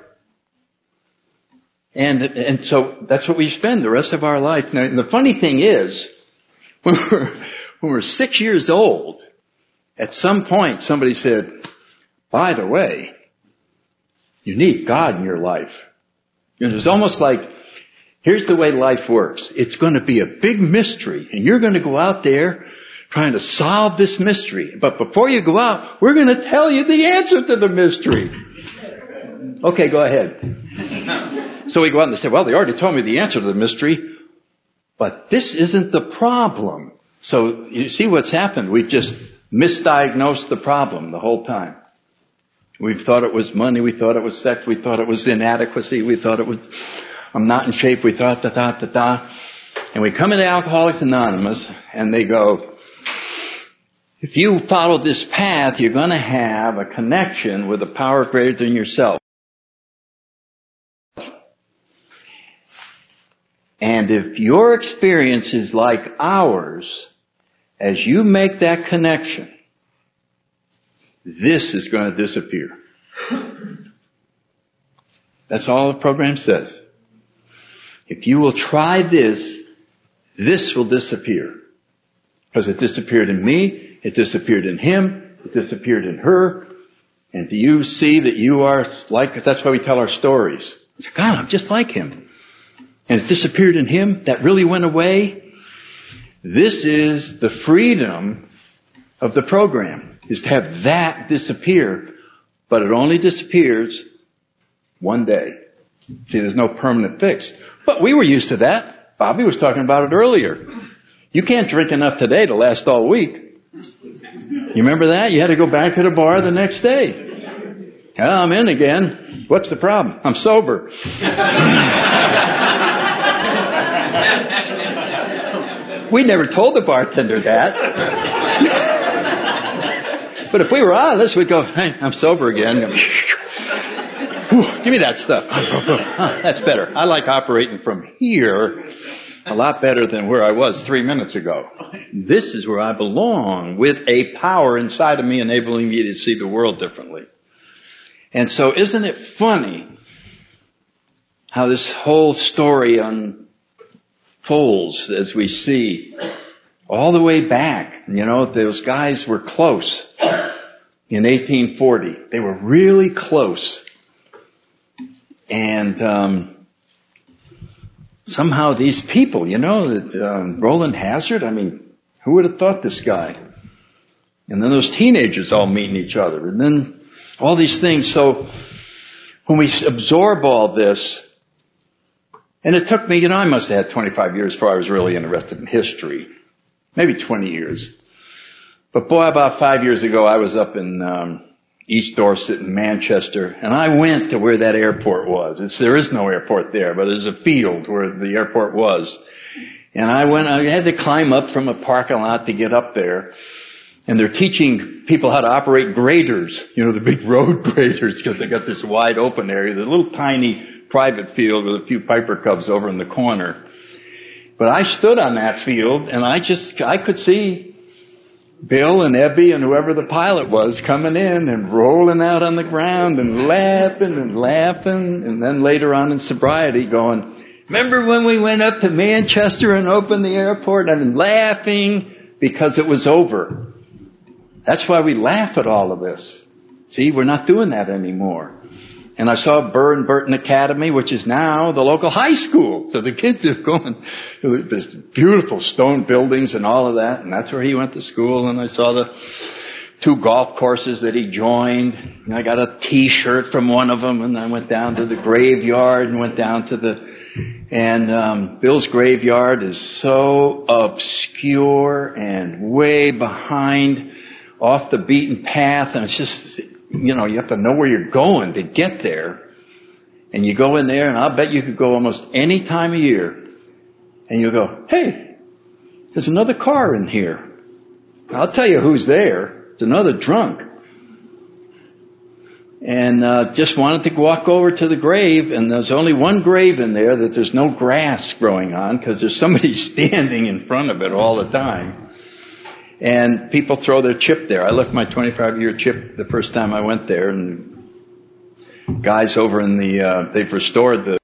And so that's what we spend the rest of our life. Now, the funny thing is, when we're 6 years old, at some point somebody said, by the way, you need God in your life. And it was almost like, here's the way life works. It's going to be a big mystery, and you're going to go out there trying to solve this mystery. But before you go out, we're going to tell you the answer to the mystery. Okay, go ahead. So we go out and they say, well, they already told me the answer to the mystery, but this isn't the problem. So you see what's happened. We've just misdiagnosed the problem the whole time. We've thought it was money. We thought it was sex. We thought it was inadequacy. We thought it was, I'm not in shape. We thought And we come into Alcoholics Anonymous and they go, if you follow this path, you're going to have a connection with a power greater than yourself. And if your experience is like ours, as you make that connection, this is going to disappear. That's all the program says. If you will try this, this will disappear. Because it disappeared in me, it disappeared in him, it disappeared in her. And do you see that you are like, that's why we tell our stories. It's like, God, I'm just like him. And it disappeared in him, that really went away. This is the freedom of the program, is to have that disappear. But it only disappears one day. See, there's no permanent fix. But we were used to that. Bobby was talking about it earlier. You can't drink enough today to last all week. You remember that? You had to go back to the bar the next day. I'm in again. What's the problem? I'm sober. We never told the bartender that. But if we were honest, we'd go, hey, I'm sober again. Ooh, give me that stuff. That's better. I like operating from here. A lot better than where I was 3 minutes ago. This is where I belong, with a power inside of me enabling me to see the world differently. And so isn't it funny how this whole story unfolds as we see all the way back? You know, those guys were close in 1840. They were really close. And somehow these people, you know, Roland Hazard, I mean, who would have thought this guy? And then those teenagers all meeting each other. And then all these things. So when we absorb all this, and it took me, you know, I must have had 25 years before I was really interested in history. Maybe 20 years. But boy, about 5 years ago, I was up in East Dorset in Manchester, and I went to where that airport was. There is no airport there, but there's a field where the airport was. And I had to climb up from a parking lot to get up there. And they're teaching people how to operate graders, you know, the big road graders, because they got this wide open area. There's a little tiny private field with a few Piper Cubs over in the corner. But I stood on that field, and I could see Bill and Ebby and whoever the pilot was coming in and rolling out on the ground and laughing. And then later on in sobriety going, remember when we went up to Manchester and opened the airport? And laughing because it was over. That's why we laugh at all of this. See, we're not doing that anymore. And I saw Burr and Burton Academy, which is now the local high school. So the kids are going to this beautiful stone buildings and all of that. And that's where he went to school. And I saw the 2 golf courses that he joined. And I got a T-shirt from one of them. And I went down to the graveyard and went down to Bill's graveyard is so obscure and way behind, off the beaten path. And it's just, you know, you have to know where you're going to get there. And you go in there, and I'll bet you could go almost any time of year. And you'll go, hey, there's another car in here. I'll tell you who's there. It's another drunk. And just wanted to walk over to the grave, and there's only one grave in there that there's no grass growing on, because there's somebody standing in front of it all the time. And people throw their chip there. I left my 25-year chip the first time I went there, and guys over in they've restored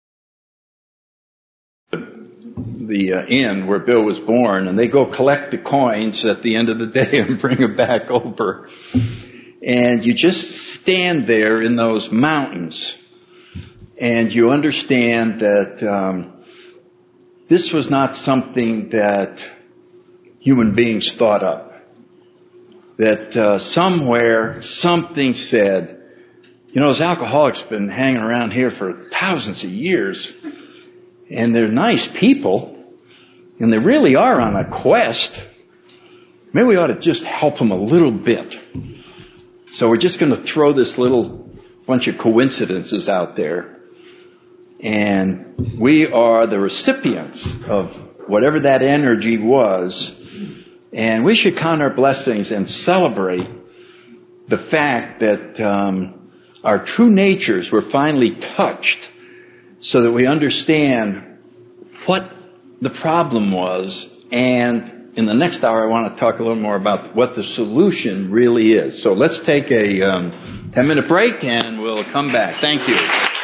the inn where Bill was born, and they go collect the coins at the end of the day and bring them back over. And you just stand there in those mountains, and you understand that this was not something that human beings thought up. That somewhere something said, you know, those alcoholics have been hanging around here for thousands of years, and they're nice people, and they really are on a quest. Maybe we ought to just help them a little bit. So we're just going to throw this little bunch of coincidences out there, and we are the recipients of whatever that energy was. And we should count our blessings and celebrate the fact that our true natures were finally touched, so that we understand what the problem was. And in the next hour, I want to talk a little more about what the solution really is. So let's take a 10-minute break, and we'll come back. Thank you.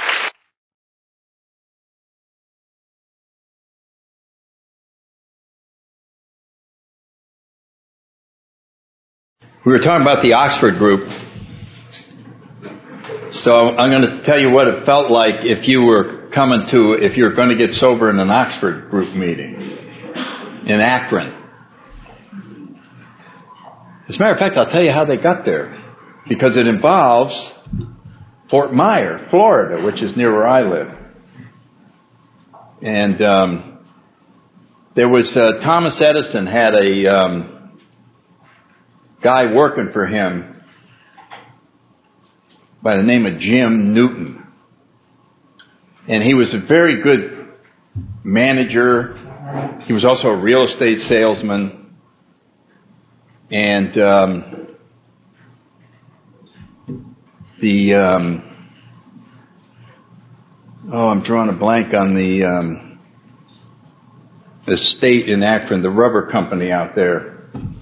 We were talking about the Oxford group. So I'm going to tell you what it felt like if you were going to get sober in an Oxford group meeting in Akron. As a matter of fact, I'll tell you how they got there, because it involves Fort Myer, Florida, which is near where I live. And there was Thomas Edison had a guy working for him by the name of Jim Newton. And he was a very good manager. He was also a real estate salesman. And I'm drawing a blank on the estate in Akron, the rubber company out there.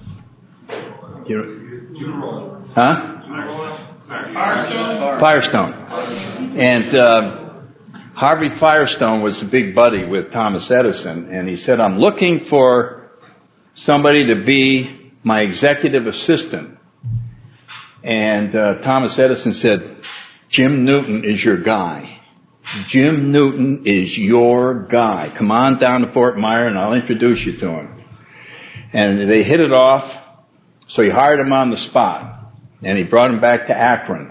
Firestone. And Harvey Firestone was a big buddy with Thomas Edison, and he said, I'm looking for somebody to be my executive assistant. And Thomas Edison said, Jim Newton is your guy. Jim Newton is your guy. Come on down to Fort Myer and I'll introduce you to him. And they hit it off, so he hired him on the spot. And he brought him back to Akron.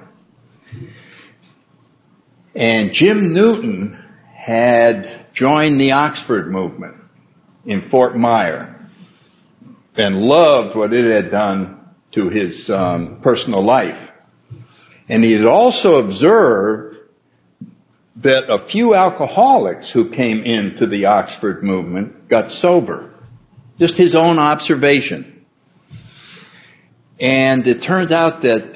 And Jim Newton had joined the Oxford movement in Fort Myer and loved what it had done to his personal life. And he had also observed that a few alcoholics who came into the Oxford movement got sober. Just his own observation. And it turned out that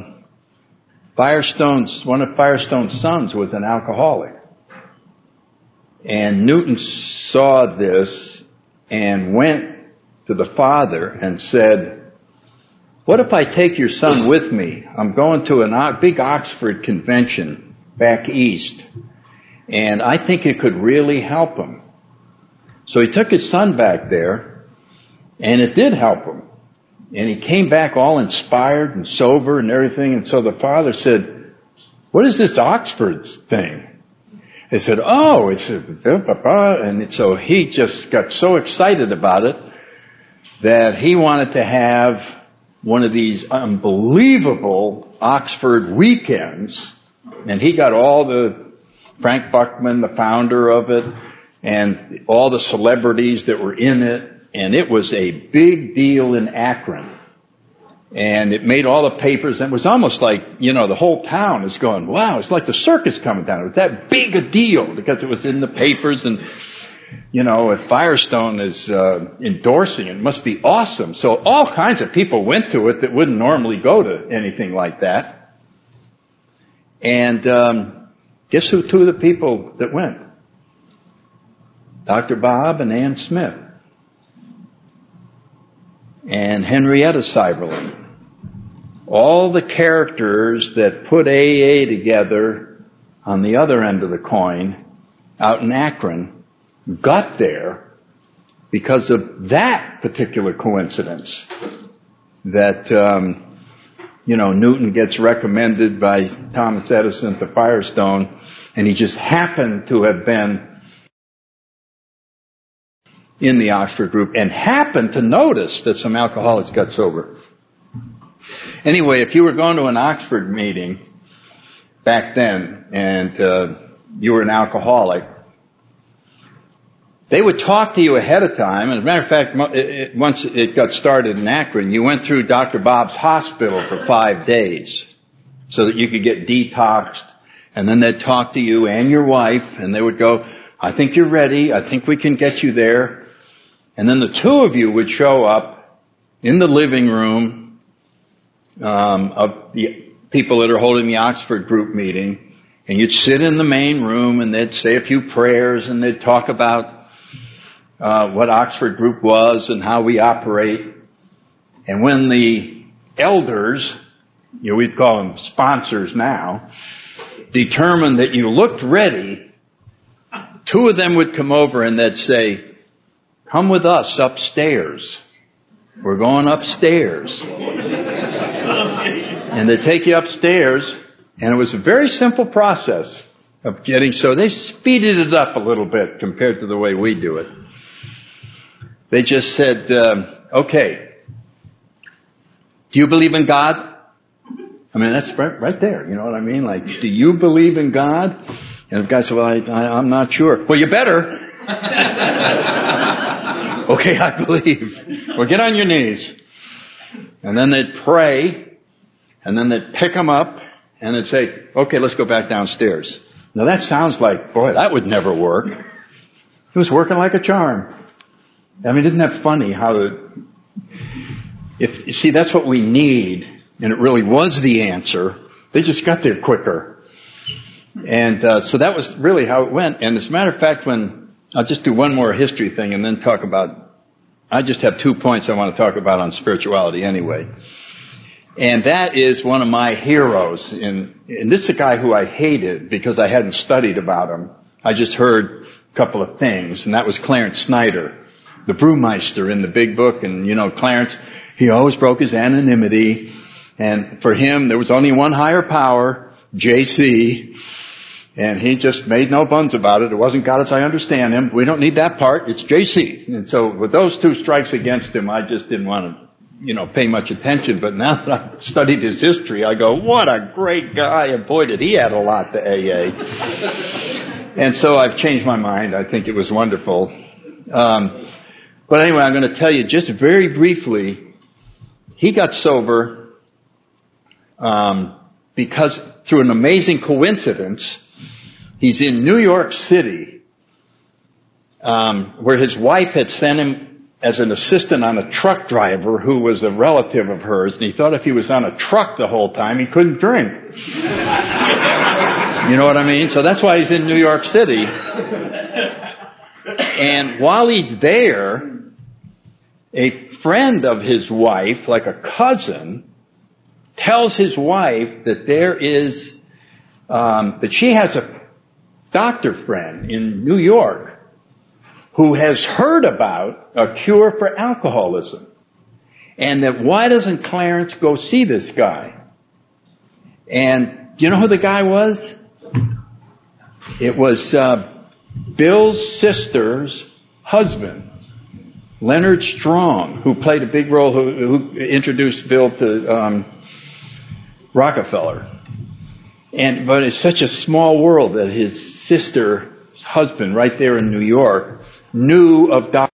one of Firestone's sons was an alcoholic. And Newton saw this and went to the father and said, what if I take your son with me? I'm going to a big Oxford convention back east, and I think it could really help him. So he took his son back there, and it did help him. And he came back all inspired and sober and everything. And so the father said, what is this Oxford thing? They said, oh, it's and so he just got so excited about it that he wanted to have one of these unbelievable Oxford weekends. And he got all Frank Buckman, the founder of it, and all the celebrities that were in it. And it was a big deal in Akron. And it made all the papers. And it was almost like, the whole town is going, wow, it's like the circus coming down. It was that big a deal because it was in the papers. And, if Firestone is endorsing it, it must be awesome. So all kinds of people went to it that wouldn't normally go to anything like that. And guess who two of the people that went? Dr. Bob and Ann Smith. And Henrietta Seiberling. All the characters that put AA together on the other end of the coin out in Akron got there because of that particular coincidence that, Newton gets recommended by Thomas Edison to Firestone, and he just happened to have been in the Oxford group and happened to notice that some alcoholics got sober. Anyway, if you were going to an Oxford meeting back then and you were an alcoholic, they would talk to you ahead of time. And as a matter of fact, once it got started in Akron, you went through Dr. Bob's hospital for 5 days so that you could get detoxed. And then they'd talk to you and your wife, and they would go, I think you're ready. I think we can get you there. And then the two of you would show up in the living room of the people that are holding the Oxford group meeting, and you'd sit in the main room and they'd say a few prayers and they'd talk about what Oxford group was and how we operate. And when the elders, we'd call them sponsors now, determined that you looked ready, two of them would come over and they'd say, come with us upstairs. We're going upstairs. And they'd take you upstairs, and it was a very simple process of getting, so they speeded it up a little bit compared to the way we do it. They just said, okay, do you believe in God? I mean, that's right there, you know what I mean? Like, do you believe in God? And the guy said, well, I'm not sure. Well, you better. Okay, I believe. Well, get on your knees. And then they'd pray, and then they'd pick them up, and they'd say, okay, let's go back downstairs. Now that sounds like, boy, that would never work. It was working like a charm. I mean, isn't that funny how see, that's what we need, and it really was the answer. They just got there quicker. And so that was really how it went. And as a matter of fact, when I'll just do one more history thing and then talk about, I just have 2 points I want to talk about on spirituality anyway. And that is one of my heroes. And this is a guy who I hated because I hadn't studied about him. I just heard a couple of things, and that was Clarence Snyder, the brewmeister in the big book. And Clarence, he always broke his anonymity. And for him, there was only one higher power, JC. And he just made no buns about it. It wasn't God as I understand him. We don't need that part. It's JC. And so with those 2 strikes against him, I just didn't want to pay much attention. But now that I've studied his history, I go, what a great guy. And boy, did he add a lot to AA. And so I've changed my mind. I think it was wonderful. But anyway, I'm going to tell you just very briefly, he got sober, because through an amazing coincidence, he's in New York City, where his wife had sent him as an assistant on a truck driver who was a relative of hers, and he thought if he was on a truck the whole time, he couldn't drink. You know what I mean? So that's why he's in New York City. And while he's there, a friend of his wife, like a cousin, tells his wife that there is, that she has a doctor friend in New York who has heard about a cure for alcoholism. And that why doesn't Clarence go see this guy? And you know who the guy was? It was Bill's sister's husband, Leonard Strong, who played a big role, who introduced Bill to Rockefeller. But it's such a small world that his sister's husband, right there in New York, knew of Dr.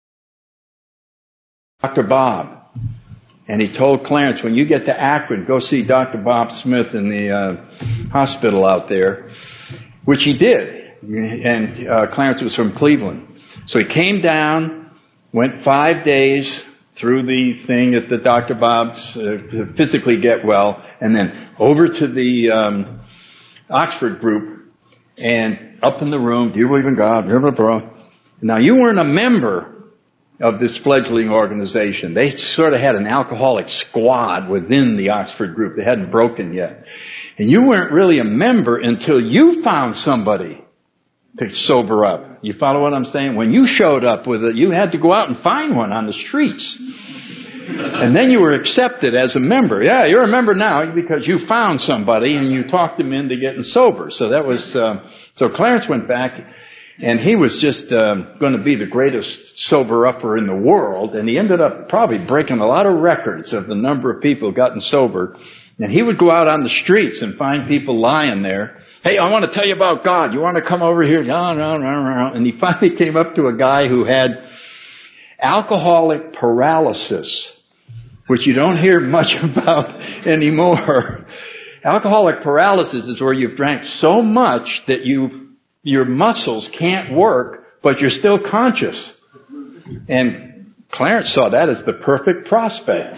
Bob. And he told Clarence, when you get to Akron, go see Dr. Bob Smith in the hospital out there, which he did. And Clarence was from Cleveland. So he came down, went 5 days through the thing at the Dr. Bob's to physically get well, and then over to the Oxford group, and up in the room, do you believe in God? Blah, blah, blah. Now, you weren't a member of this fledgling organization. They sort of had an alcoholic squad within the Oxford group. They hadn't broken yet. And you weren't really a member until you found somebody to sober up. You follow what I'm saying? When you showed up with it, you had to go out and find one on the streets. And then you were accepted as a member. Yeah, you're a member now because you found somebody and you talked them into getting sober. So that was, so Clarence went back. And he was just going to be the greatest sober-upper in the world. And he ended up probably breaking a lot of records of the number of people gotten sober. And he would go out on the streets and find people lying there. Hey, I want to tell you about God. You want to come over here? No. And he finally came up to a guy who had alcoholic paralysis, which you don't hear much about anymore. Alcoholic paralysis is where you've drank so much that your muscles can't work, but you're still conscious. And Clarence saw that as the perfect prospect.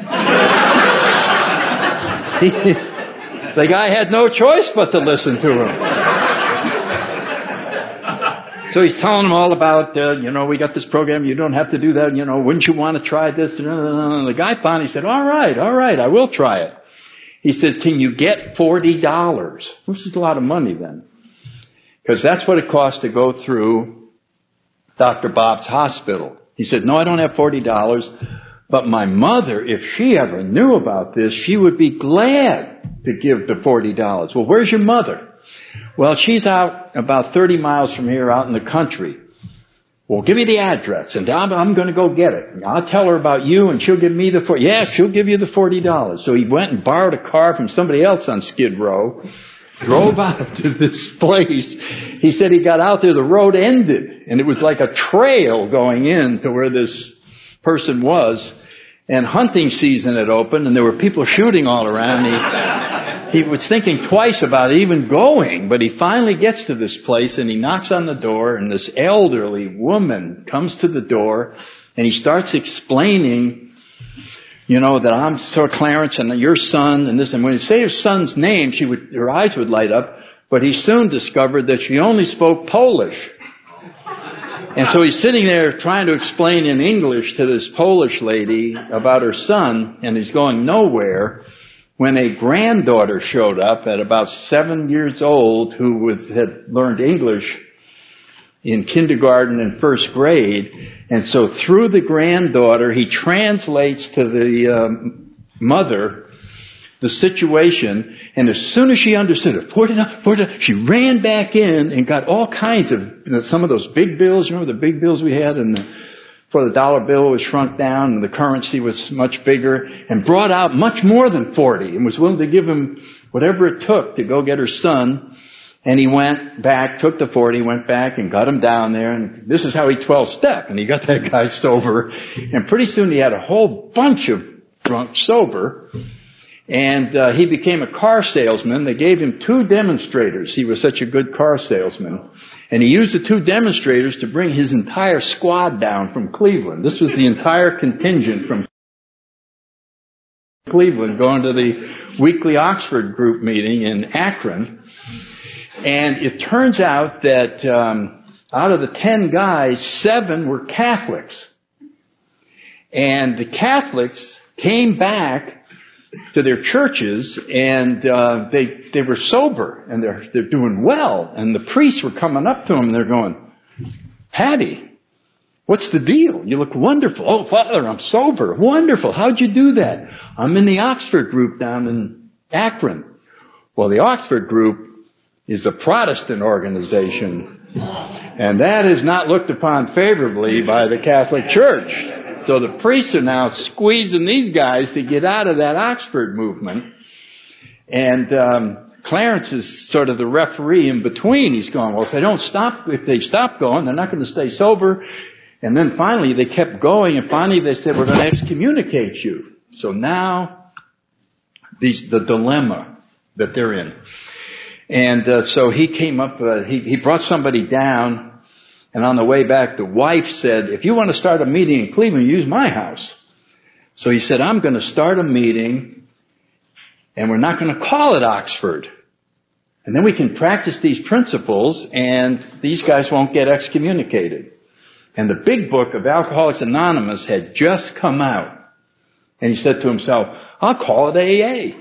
The guy had no choice but to listen to him. So he's telling him all about, we got this program, you don't have to do that, wouldn't you want to try this? And the guy finally said, all right, I will try it. He said, can you get $40? Which is a lot of money then. Because that's what it costs to go through Dr. Bob's hospital. He said, no, I don't have $40, but my mother, if she ever knew about this, she would be glad to give the $40. Well, where's your mother? Well, she's out about 30 miles from here out in the country. Well, give me the address and I'm going to go get it. I'll tell her about you and she'll give me the $40. Yeah, she'll give you the $40. So he went and borrowed a car from somebody else on Skid Row. Drove out to this place. He said he got out there, the road ended, and it was like a trail going in to where this person was. And hunting season had opened, and there were people shooting all around. He was thinking twice about even going, but he finally gets to this place, and he knocks on the door, and this elderly woman comes to the door, and he starts explaining, that I'm Sir Clarence and your son and this. And when he say his son's name, her eyes would light up. But he soon discovered that she only spoke Polish. And so he's sitting there trying to explain in English to this Polish lady about her son, and he's going nowhere, when a granddaughter showed up at about 7 years old who had learned English in kindergarten and first grade. And so through the granddaughter, he translates to the mother the situation, and as soon as she understood it, she ran back in and got all kinds of, some of those big bills, remember the big bills we had, and before the dollar bill was shrunk down and the currency was much bigger, and brought out much more than 40 and was willing to give him whatever it took to go get her son. And he went back, took the 40, went back and got him down there, and this is how he 12-step, and he got that guy sober, and pretty soon he had a whole bunch of drunk sober. And he became a car salesman. They gave him 2 demonstrators. He was such a good car salesman. And he used the 2 demonstrators to bring his entire squad down from Cleveland. This was the entire contingent from Cleveland going to the weekly Oxford group meeting in Akron. And it turns out that out of the 10 guys, 7 were Catholics. And the Catholics came back to their churches, and they were sober, and they're doing well. And the priests were coming up to them, and they're going, "Patty, what's the deal? You look wonderful." "Oh, Father, I'm sober." "Wonderful. How'd you do that?" "I'm in the Oxford group down in Akron." Well, the Oxford group is a Protestant organization, and that is not looked upon favorably by the Catholic Church. So the priests are now squeezing these guys to get out of that Oxford movement. And Clarence is sort of the referee in between. He's going, well, if they stop going, they're not going to stay sober. And then finally they kept going, and finally they said, we're going to excommunicate you. So now the dilemma that they're in. And so he came up, he brought somebody down. And on the way back, the wife said, if you want to start a meeting in Cleveland, use my house. So he said, I'm going to start a meeting, and we're not going to call it Oxford. And then we can practice these principles, and these guys won't get excommunicated. And the big book of Alcoholics Anonymous had just come out. And he said to himself, I'll call it AA.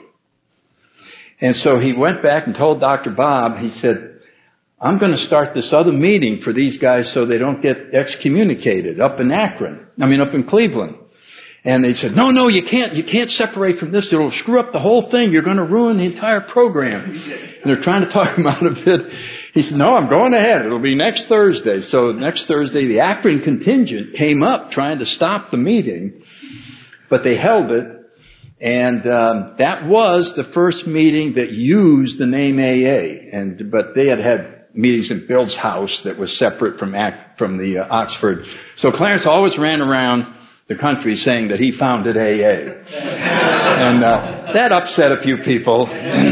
And so he went back and told Dr. Bob, he said, I'm going to start this other meeting for these guys so they don't get excommunicated up in Cleveland. And they said, no, you can't separate from this. It'll screw up the whole thing. You're going to ruin the entire program. And they're trying to talk him out of it. He said, no, I'm going ahead. It'll be next Thursday. So next Thursday, the Akron contingent came up trying to stop the meeting, but they held it. And that was the first meeting that used the name AA. But they had meetings in Bill's house that was separate from the Oxford. So Clarence always ran around the country saying that he founded AA. And that upset a few people.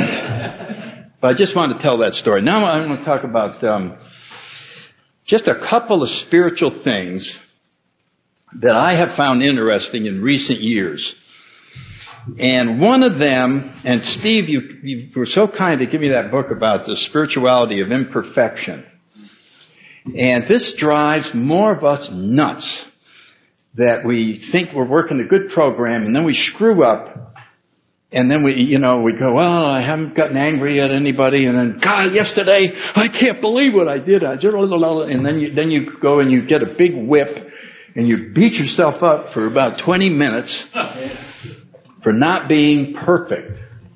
But I just wanted to tell that story. Now I'm going to talk about just a couple of spiritual things that I have found interesting in recent years. And one of them, and Steve, you were so kind to give me that book about the spirituality of imperfection. And this drives more of us nuts, that we think we're working a good program, and then we screw up, and then we go, well, I haven't gotten angry at anybody, and then, God, yesterday, I can't believe what I did. And then you go and you get a big whip, and you beat yourself up for about 20 minutes. For not being perfect.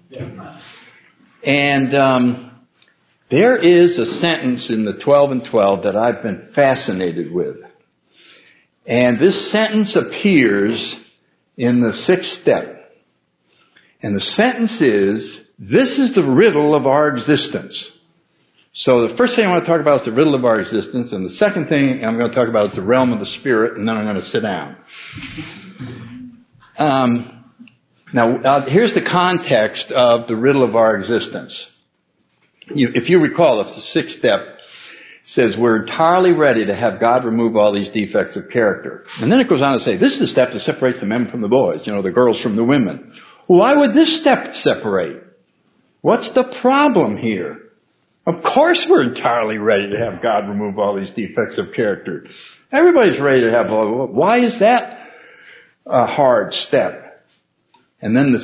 And there is a sentence in the 12 and 12 that I've been fascinated with. And this sentence appears in the 6th step. And the sentence is, this is the riddle of our existence. So the first thing I want to talk about is the riddle of our existence. And the second thing I'm going to talk about is the realm of the spirit. And then I'm going to sit down. Now, here's the context of the riddle of our existence. If you recall, it's the 6th step. Says we're entirely ready to have God remove all these defects of character. And then it goes on to say, this is the step that separates the men from the boys, the girls from the women. Why would this step separate? What's the problem here? Of course we're entirely ready to have God remove all these defects of character. Everybody's ready to have all. Why is that a hard step? And then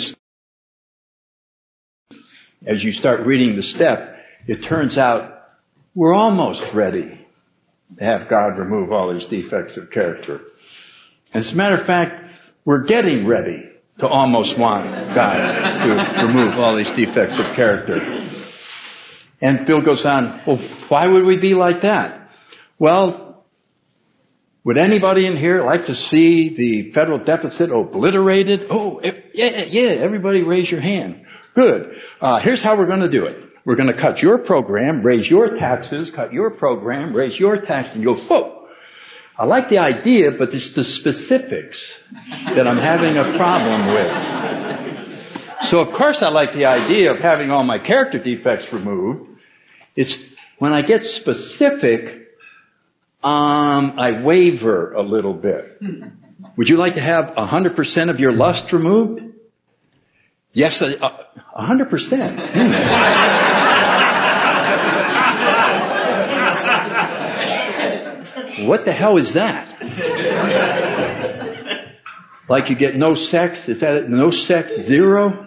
as you start reading the step, it turns out we're almost ready to have God remove all these defects of character. As a matter of fact, we're getting ready to almost want God to remove all these defects of character. And Bill goes on, well, why would we be like that? Well, would anybody in here like to see the federal deficit obliterated? Oh, yeah, everybody raise your hand. Good. Here's how we're going to do it. We're going to cut your program, raise your taxes, cut your program, raise your tax, and you go, whoa. I like the idea, but it's the specifics that I'm having a problem with. So of course I like the idea of having all my character defects removed. It's when I get specific, I waver a little bit. Would you like to have 100% of your lust removed? Yes, 100%. What the hell is that? Like you get no sex? Is that it? No sex? Zero?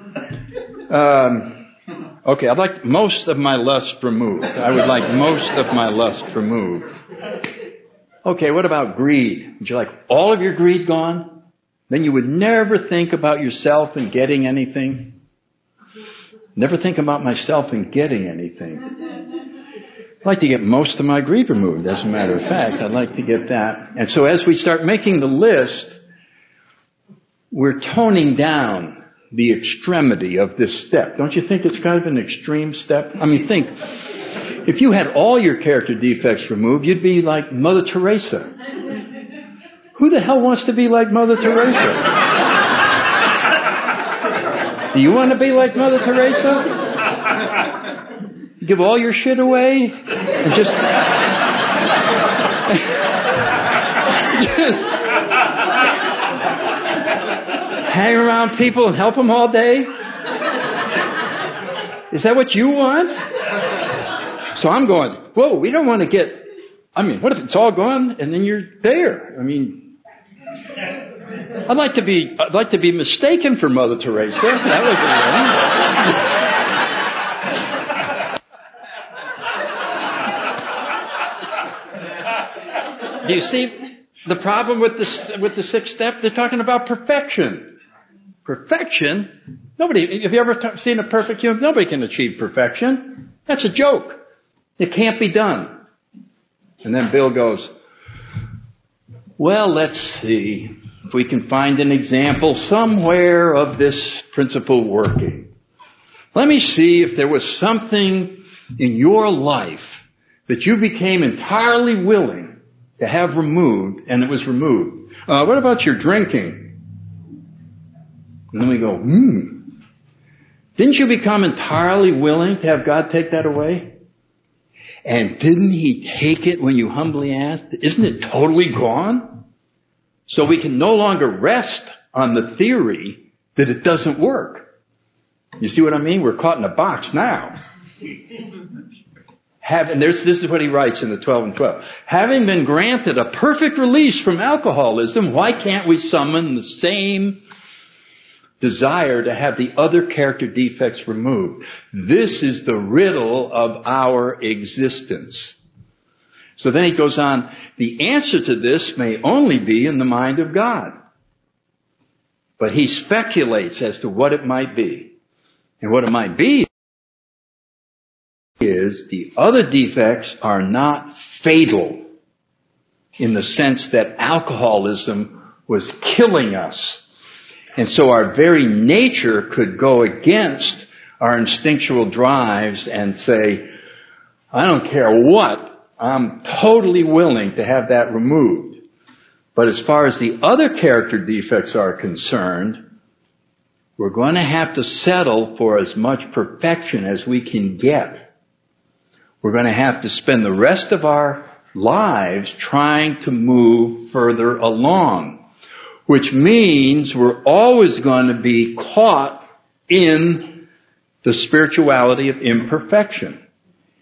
Okay, I'd like most of my lust removed. I would like most of my lust removed. Okay, what about greed? Would you like all of your greed gone? Then you would never think about yourself and getting anything. Never think about myself and getting anything. I'd like to get most of my greed removed. As a matter of fact, I'd like to get that. And so as we start making the list, we're toning down the extremity of this step. Don't you think it's kind of an extreme step? I mean, think, if you had all your character defects removed, you'd be like Mother Teresa. Who the hell wants to be like Mother Teresa? Do you want to be like Mother Teresa? Give all your shit away and just hang around people and help them all day? Is that what you want? So I'm going, whoa, we don't want to get, what if it's all gone and then you're there? I'd like to be mistaken for Mother Teresa. That would be one. Do you see the problem with the sixth step? They're talking about perfection. Perfection? Nobody, have you ever seen a perfect human? Nobody can achieve perfection. That's a joke. It can't be done. And then Bill goes, well, let's see if we can find an example somewhere of this principle working. Let me see if there was something in your life that you became entirely willing to have removed, and it was removed. What about your drinking? And then we go, didn't you become entirely willing to have God take that away? And didn't He take it when you humbly asked? Isn't it totally gone? So we can no longer rest on the theory that it doesn't work. You see what I mean? We're caught in a box now. This is what he writes in the 12 and 12. Having been granted a perfect release from alcoholism, why can't we summon the same desire to have the other character defects removed? This is the riddle of our existence. So then he goes on, the answer to this may only be in the mind of God. But he speculates as to what it might be. And what it might be is the other defects are not fatal in the sense that alcoholism was killing us. And so our very nature could go against our instinctual drives and say, I don't care what, I'm totally willing to have that removed. But as far as the other character defects are concerned, we're going to have to settle for as much perfection as we can get. We're going to have to spend the rest of our lives trying to move further along, which means we're always going to be caught in the spirituality of imperfection.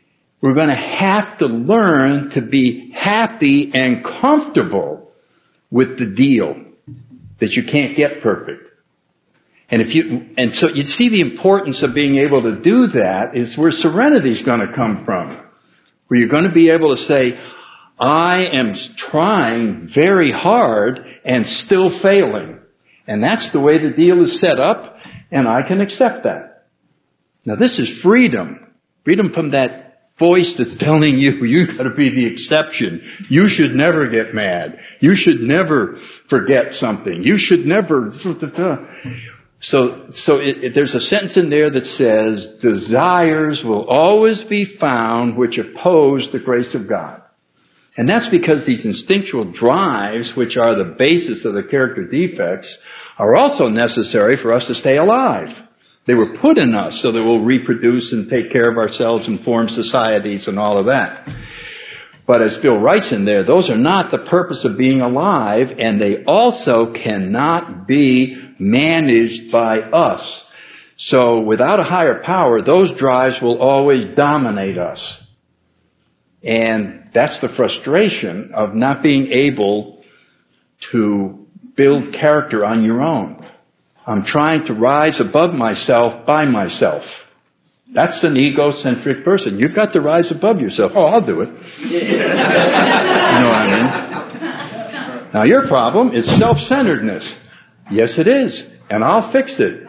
we're going to have to learn to be happy and comfortable with the deal that you can't get perfect. And so you see the importance of being able to do that is where serenity is going to come from. Where you're going to be able to say, I am trying very hard and still failing. And that's the way the deal is set up, and I can accept that. Now this is freedom. Freedom from that voice that's telling you got to be the exception. You should never get mad. You should never forget something. You should never... So there's a sentence in there that says, desires will always be found which oppose the grace of God. And that's because these instinctual drives, which are the basis of the character defects, are also necessary for us to stay alive. They were put in us so that we'll reproduce and take care of ourselves and form societies and all of that. But as Bill writes in there, those are not the purpose of being alive, and they also cannot be managed by us. So without a higher power, those drives will always dominate us. And that's the frustration of not being able to build character on your own. I'm trying to rise above myself by myself. That's an egocentric person. You've got to rise above yourself. Oh, I'll do it. You know what I mean? Now your problem is self-centeredness. Yes, it is. And I'll fix it.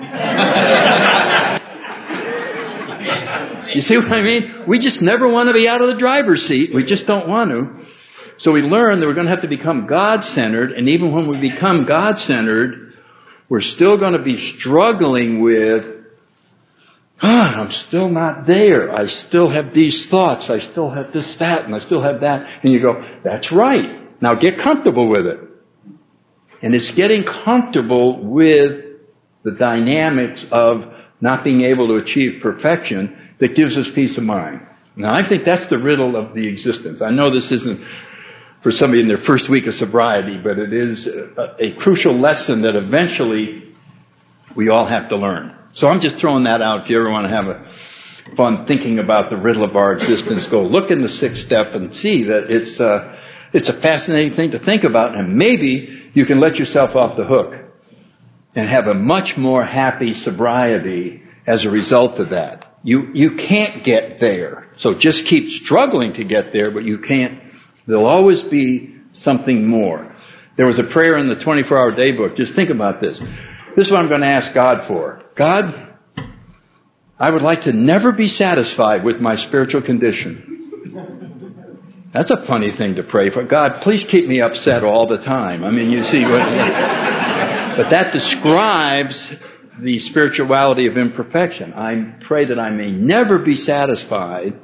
You see what I mean? We just never want to be out of the driver's seat. We just don't want to. So we learn that we're going to have to become God-centered. And even when we become God-centered, we're still going to be struggling with, I'm still not there. I still have these thoughts. I still have this, that, and I still have that. And you go, that's right. Now get comfortable with it. And it's getting comfortable with the dynamics of not being able to achieve perfection that gives us peace of mind. Now I think that's the riddle of the existence. I know this isn't for somebody in their first week of sobriety, but it is a crucial lesson that eventually we all have to learn. So I'm just throwing that out. If you ever want to have a fun thinking about the riddle of our existence, go look in the sixth step and see that it's a fascinating thing to think about, and maybe you can let yourself off the hook and have a much more happy sobriety as a result of that. You can't get there. So just keep struggling to get there, but you can't. There'll always be something more. There was a prayer in the 24-hour day book. Just think about this. This is what I'm going to ask God for. God, I would like to never be satisfied with my spiritual condition. That's a funny thing to pray for. God, please keep me upset all the time. I mean, you see what... But that describes the spirituality of imperfection. I pray that I may never be satisfied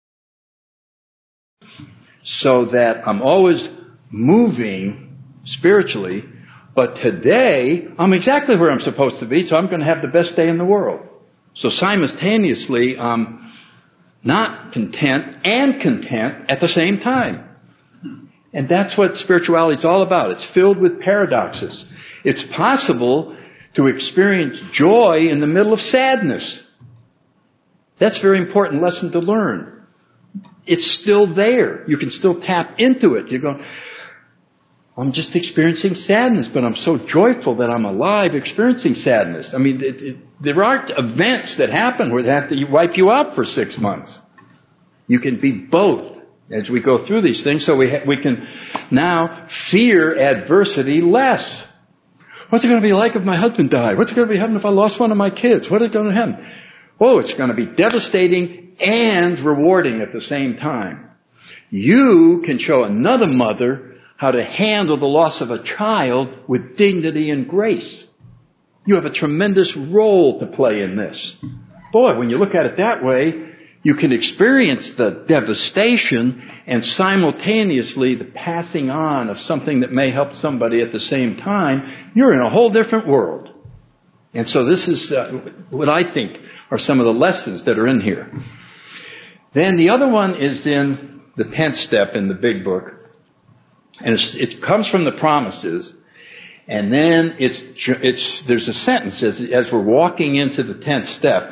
so that I'm always moving spiritually, but today I'm exactly where I'm supposed to be, so I'm going to have the best day in the world. So simultaneously, I'm not content and content at the same time. And that's what spirituality is all about. It's filled with paradoxes. It's possible to experience joy in the middle of sadness. That's a very important lesson to learn. It's still there. You can still tap into it. You go, I'm just experiencing sadness, but I'm so joyful that I'm alive experiencing sadness. I mean, there aren't events that happen where they have to wipe you out for 6 months. You can be both as we go through these things, so we can now fear adversity less. What's it going to be like if my husband died? What's it going to be happening if I lost one of my kids? What is going to happen? Oh, it's going to be devastating and rewarding at the same time. You can show another mother how to handle the loss of a child with dignity and grace. You have a tremendous role to play in this. Boy, when you look at it that way, you can experience the devastation and simultaneously the passing on of something that may help somebody at the same time. You're in a whole different world. And so this is what I think are some of the lessons that are in here. Then the other one is in the 10th step in the big book. And it comes from the promises. And then there's a sentence as we're walking into the 10th step.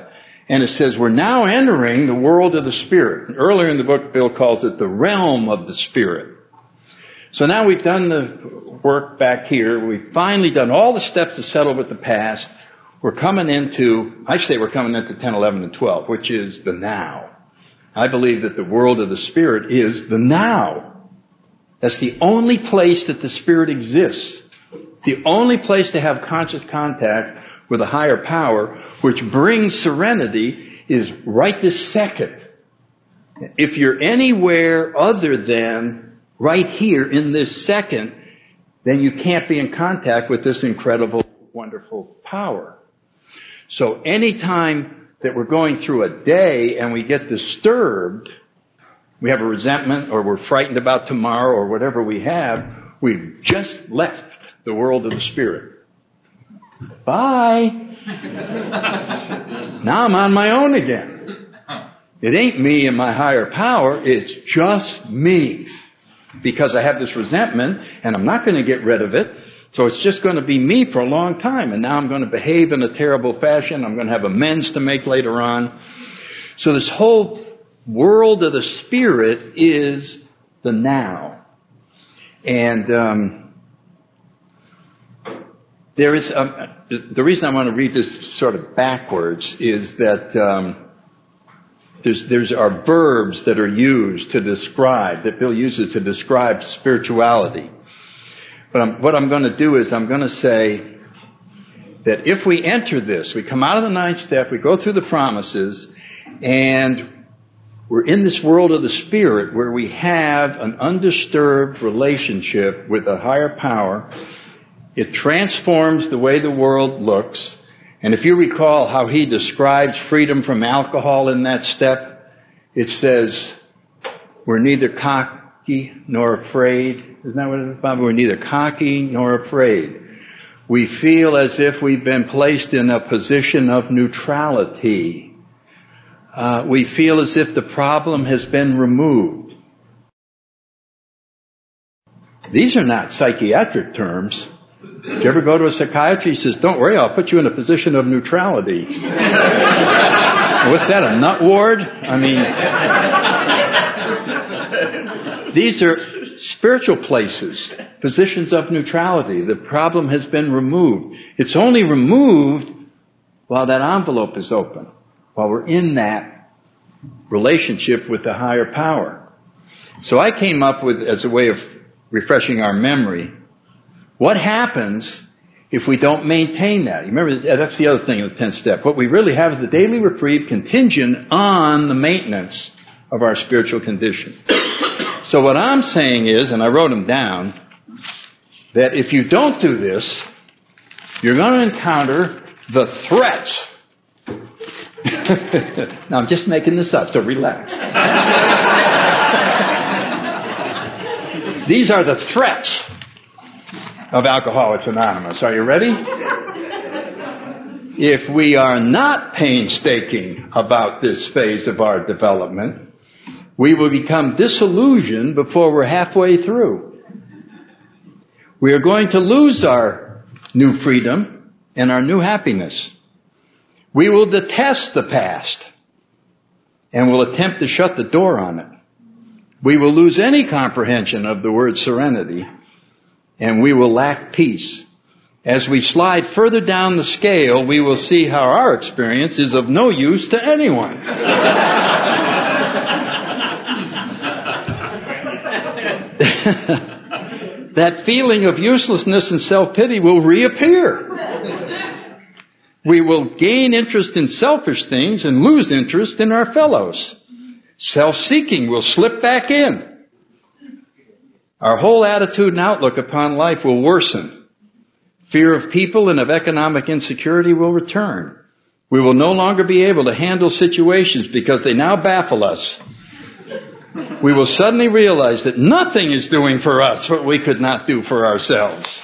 And it says we're now entering the world of the Spirit. Earlier in the book, Bill calls it the realm of the Spirit. So now we've done the work back here. We've finally done all the steps to settle with the past. We're coming into 10, 11, and 12, which is the now. I believe that the world of the Spirit is the now. That's the only place that the Spirit exists. The only place to have conscious contact with a higher power, which brings serenity, is right this second. If you're anywhere other than right here in this second, then you can't be in contact with this incredible, wonderful power. So anytime that we're going through a day and we get disturbed, we have a resentment or we're frightened about tomorrow or whatever we have, we've just left the world of the Spirit. Bye. Now I'm on my own again. It ain't me and my higher power, it's just me. Because I have this resentment and I'm not going to get rid of it. So it's just going to be me for a long time. And now I'm going to behave in a terrible fashion. I'm going to have amends to make later on. So this whole world of the Spirit is the now. And there is the reason I want to read this sort of backwards is that there's our verbs that are used to describe, that Bill uses to describe spirituality. But what I'm going to do is I'm going to say that if we enter this, we come out of the ninth step, we go through the promises, and we're in this world of the Spirit where we have an undisturbed relationship with a higher power. It transforms the way the world looks. And if you recall how he describes freedom from alcohol in that step, it says, we're neither cocky nor afraid. Isn't that what it is, Bob? We're neither cocky nor afraid. We feel as if we've been placed in a position of neutrality. We feel as if the problem has been removed. These are not psychiatric terms. If you ever go to a psychiatrist, he says, don't worry, I'll put you in a position of neutrality. What's that, a nut ward? I mean, these are spiritual places, positions of neutrality. The problem has been removed. It's only removed while that envelope is open, while we're in that relationship with the higher power. So I came up with, as a way of refreshing our memory, what happens if we don't maintain that? You remember, that's the other thing in the 10th step. What we really have is the daily reprieve contingent on the maintenance of our spiritual condition. So what I'm saying is, and I wrote them down, that if you don't do this, you're going to encounter the threats. Now I'm just making this up, so relax. These are the threats of Alcoholics Anonymous. Are you ready? If we are not painstaking about this phase of our development, we will become disillusioned before we're halfway through. We are going to lose our new freedom and our new happiness. We will detest the past and will attempt to shut the door on it. We will lose any comprehension of the word serenity, and we will lack peace. As we slide further down the scale, we will see how our experience is of no use to anyone. That feeling of uselessness and self-pity will reappear. We will gain interest in selfish things and lose interest in our fellows. Self-seeking will slip back in. Our whole attitude and outlook upon life will worsen. Fear of people and of economic insecurity will return. We will no longer be able to handle situations because they now baffle us. We will suddenly realize that nothing is doing for us what we could not do for ourselves.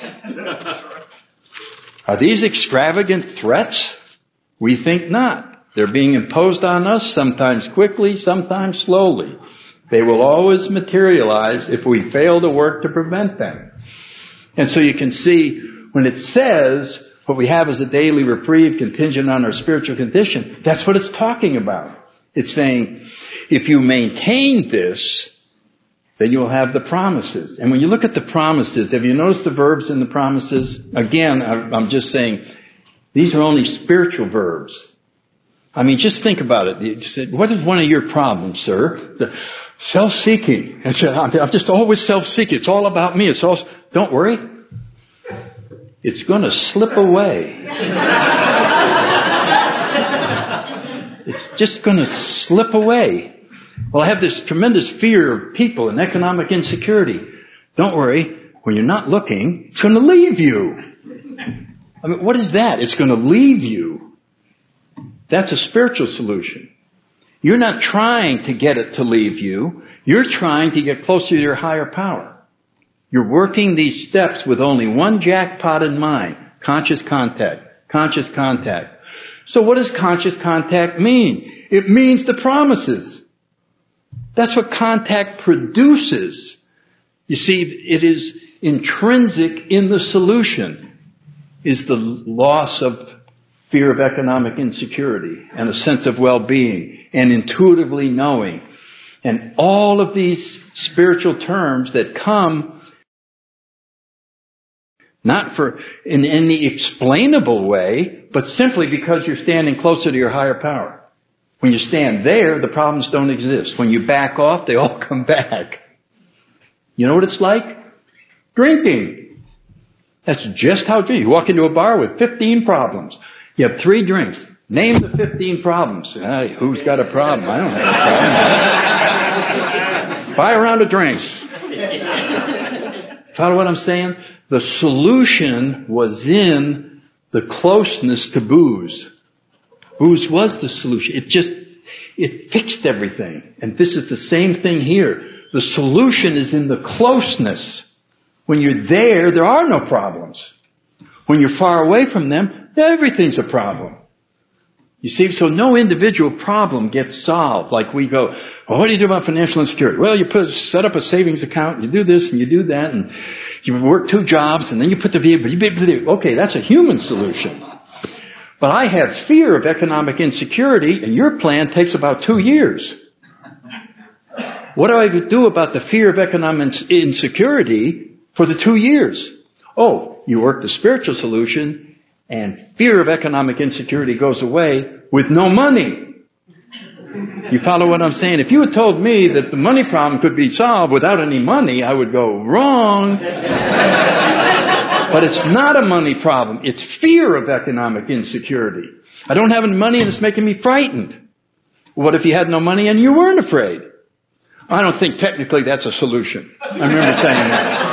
Are these extravagant threats? We think not. They're being imposed on us, sometimes quickly, sometimes slowly. They will always materialize if we fail to work to prevent them. And so you can see when it says, what we have is a daily reprieve contingent on our spiritual condition. That's what it's talking about. It's saying, if you maintain this, then you'll have the promises. And when you look at the promises, have you noticed the verbs in the promises? Again, I'm just saying, these are only spiritual verbs. I mean, just think about it. You said, what is one of your problems, sir? Self-seeking. And so I'm just always self-seeking. It's all about me. Don't worry. It's going to slip away. It's just going to slip away. Well, I have this tremendous fear of people and economic insecurity. Don't worry. When you're not looking, it's going to leave you. I mean, what is that? It's going to leave you. That's a spiritual solution. You're not trying to get it to leave you. You're trying to get closer to your higher power. You're working these steps with only one jackpot in mind. Conscious contact. Conscious contact. So what does conscious contact mean? It means the promises. That's what contact produces. You see, it is intrinsic in the solution, is the loss of fear of economic insecurity and a sense of well-being and intuitively knowing. And all of these spiritual terms that come not in any explainable way, but simply because you're standing closer to your higher power. When you stand there, the problems don't exist. When you back off, they all come back. You know what it's like? Drinking. That's just how it is. You walk into a bar with 15 problems. You have 3 drinks. Name the 15 problems. Who's got a problem? I don't have a problem. Buy a round of drinks. Follow what I'm saying? The solution was in the closeness to booze. Booze was the solution. It fixed everything. And this is the same thing here. The solution is in the closeness. When you're there are no problems. When you're far away from them, everything's a problem. You see, so no individual problem gets solved. Like we go, well, what do you do about financial insecurity? Well, you set up a savings account, you do this and you do that, and you work 2 jobs, and then you put the vehicle. Okay, that's a human solution. But I have fear of economic insecurity, and your plan takes about 2 years. What do I do about the fear of economic insecurity for the 2 years? Oh, you work the spiritual solution, and fear of economic insecurity goes away with no money. You follow what I'm saying? If you had told me that the money problem could be solved without any money, I would go, wrong. But it's not a money problem. It's fear of economic insecurity. I don't have any money and it's making me frightened. What if you had no money and you weren't afraid? I don't think technically that's a solution. I remember saying that.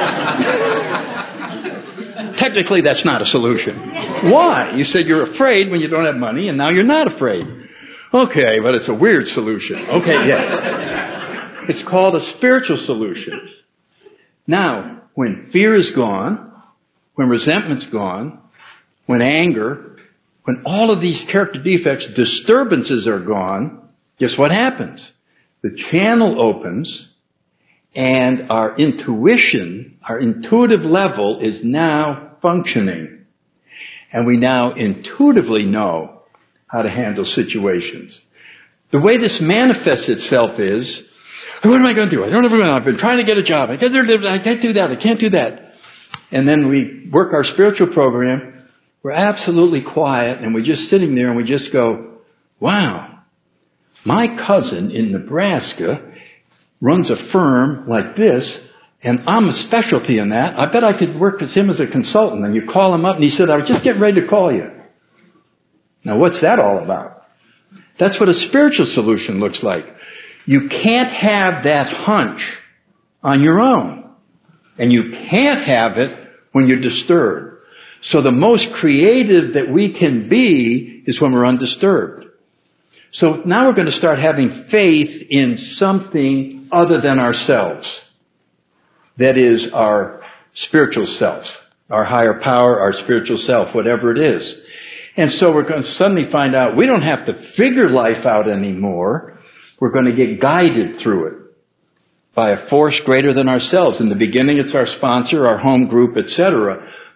Technically, that's not a solution. Why? You said you're afraid when you don't have money, and now you're not afraid. Okay, but it's a weird solution. Okay, yes. It's called a spiritual solution. Now, when fear is gone, when resentment's gone, when anger, when all of these character defects, disturbances are gone, guess what happens? The channel opens, and our intuition, our intuitive level is now functioning. And we now intuitively know how to handle situations. The way this manifests itself is, what am I going to do? I've been trying to get a job. I can't do that. I can't do that. And then we work our spiritual program. We're absolutely quiet, and we're just sitting there, and we just go, wow, my cousin in Nebraska runs a firm like this, and I'm a specialty in that. I bet I could work with him as a consultant. And you call him up, and he said, I was just getting ready to call you. Now, what's that all about? That's what a spiritual solution looks like. You can't have that hunch on your own. And you can't have it when you're disturbed. So the most creative that we can be is when we're undisturbed. So now we're going to start having faith in something other than ourselves. That is our spiritual self, our higher power, our spiritual self, whatever it is. And so we're going to suddenly find out we don't have to figure life out anymore. We're going to get guided through it by a force greater than ourselves. In the beginning, it's our sponsor, our home group, etc.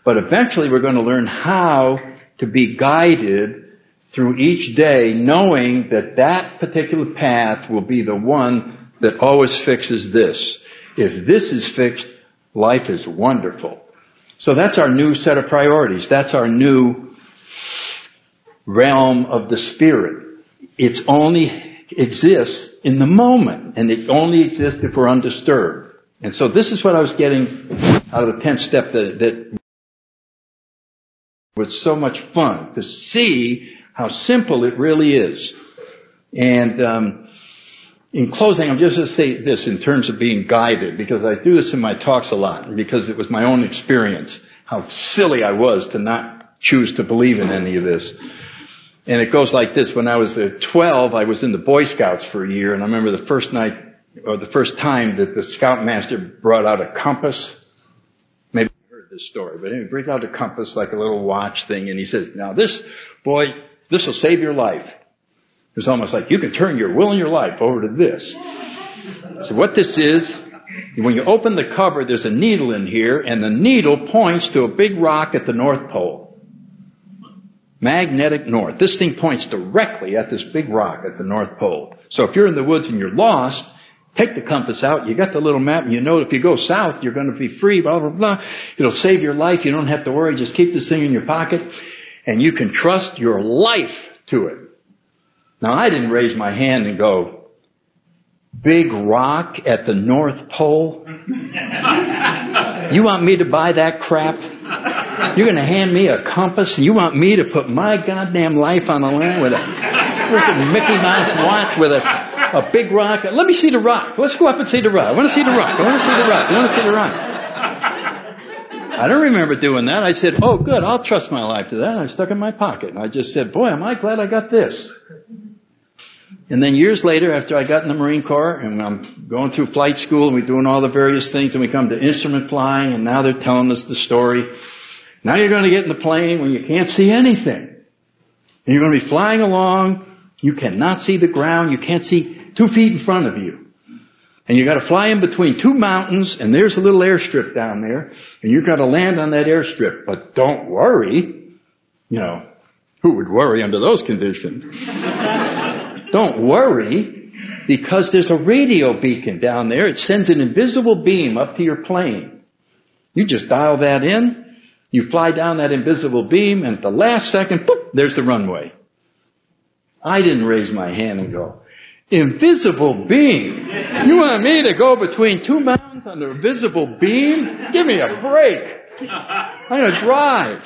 But eventually we're going to learn how to be guided through each day, knowing that that particular path will be the one that always fixes this. If this is fixed, life is wonderful. So that's our new set of priorities. That's our new realm of the Spirit. It only exists in the moment, and it only exists if we're undisturbed. And so this is what I was getting out of the 10th step that was so much fun, to see how simple it really is. And in closing, I'm just going to say this in terms of being guided, because I do this in my talks a lot, because it was my own experience, how silly I was to not choose to believe in any of this. And it goes like this. When I was 12, I was in the Boy Scouts for a year, and I remember the first night, or the first time that the scoutmaster brought out a compass. Maybe you heard this story, but anyway, he brings out a compass, like a little watch thing, and he says, now this, boy, this will save your life. It was almost like you can turn your will and your life over to this. So what this is, when you open the cover, there's a needle in here, and the needle points to a big rock at the North Pole. Magnetic north. This thing points directly at this big rock at the North Pole. So if you're in the woods and you're lost, take the compass out, you got the little map, and you know if you go south, you're going to be free, blah, blah, blah. It'll save your life. You don't have to worry. Just keep this thing in your pocket, and you can trust your life to it. Now, I didn't raise my hand and go, big rock at the North Pole? You want me to buy that crap? You're going to hand me a compass and you want me to put my goddamn life on the line with a freaking Mickey Mouse watch with a big rock? Let me see the rock. Let's go up and see the rock. I want to see the rock. I want to see the rock. I want to see the rock. I don't remember doing that. I said, oh, good, I'll trust my life to that. I stuck it in my pocket. And I just said, boy, am I glad I got this. And then years later, after I got in the Marine Corps, and I'm going through flight school, and we're doing all the various things, and we come to instrument flying, and now they're telling us the story. Now you're going to get in the plane when you can't see anything. And you're going to be flying along. You cannot see the ground. You can't see 2 feet in front of you. And you got to fly in between 2 mountains, and there's a little airstrip down there, and you've got to land on that airstrip. But don't worry. You know, who would worry under those conditions? Don't worry, because there's a radio beacon down there. It sends an invisible beam up to your plane. You just dial that in, you fly down that invisible beam, and at the last second, boop, there's the runway. I didn't raise my hand and go, invisible beam? You want me to go between 2 mountains on the invisible beam? Give me a break. I'm going to drive.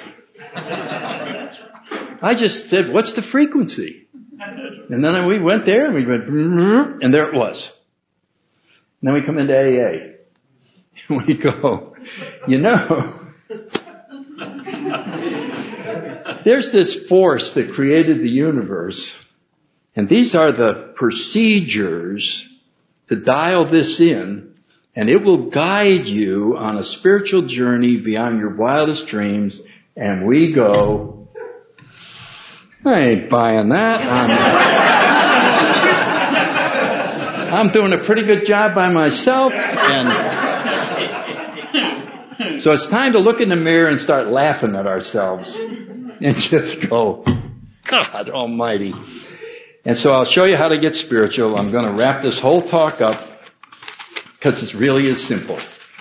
I just said, what's the frequency? And then we went there, and we went, and there it was. And then we come into AA. And we go, you know, there's this force that created the universe, and these are the procedures to dial this in, and it will guide you on a spiritual journey beyond your wildest dreams. And we go, I ain't buying that. I'm doing a pretty good job by myself. And so it's time to look in the mirror and start laughing at ourselves and just go, God almighty. And so I'll show you how to get spiritual. I'm going to wrap this whole talk up because it really is simple.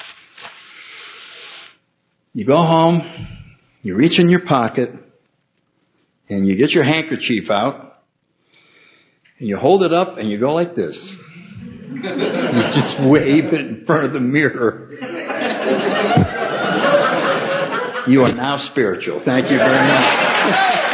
You go home, you reach in your pocket, and you get your handkerchief out, and you hold it up, and you go like this. You just wave it in front of the mirror. You are now spiritual. Thank you very much.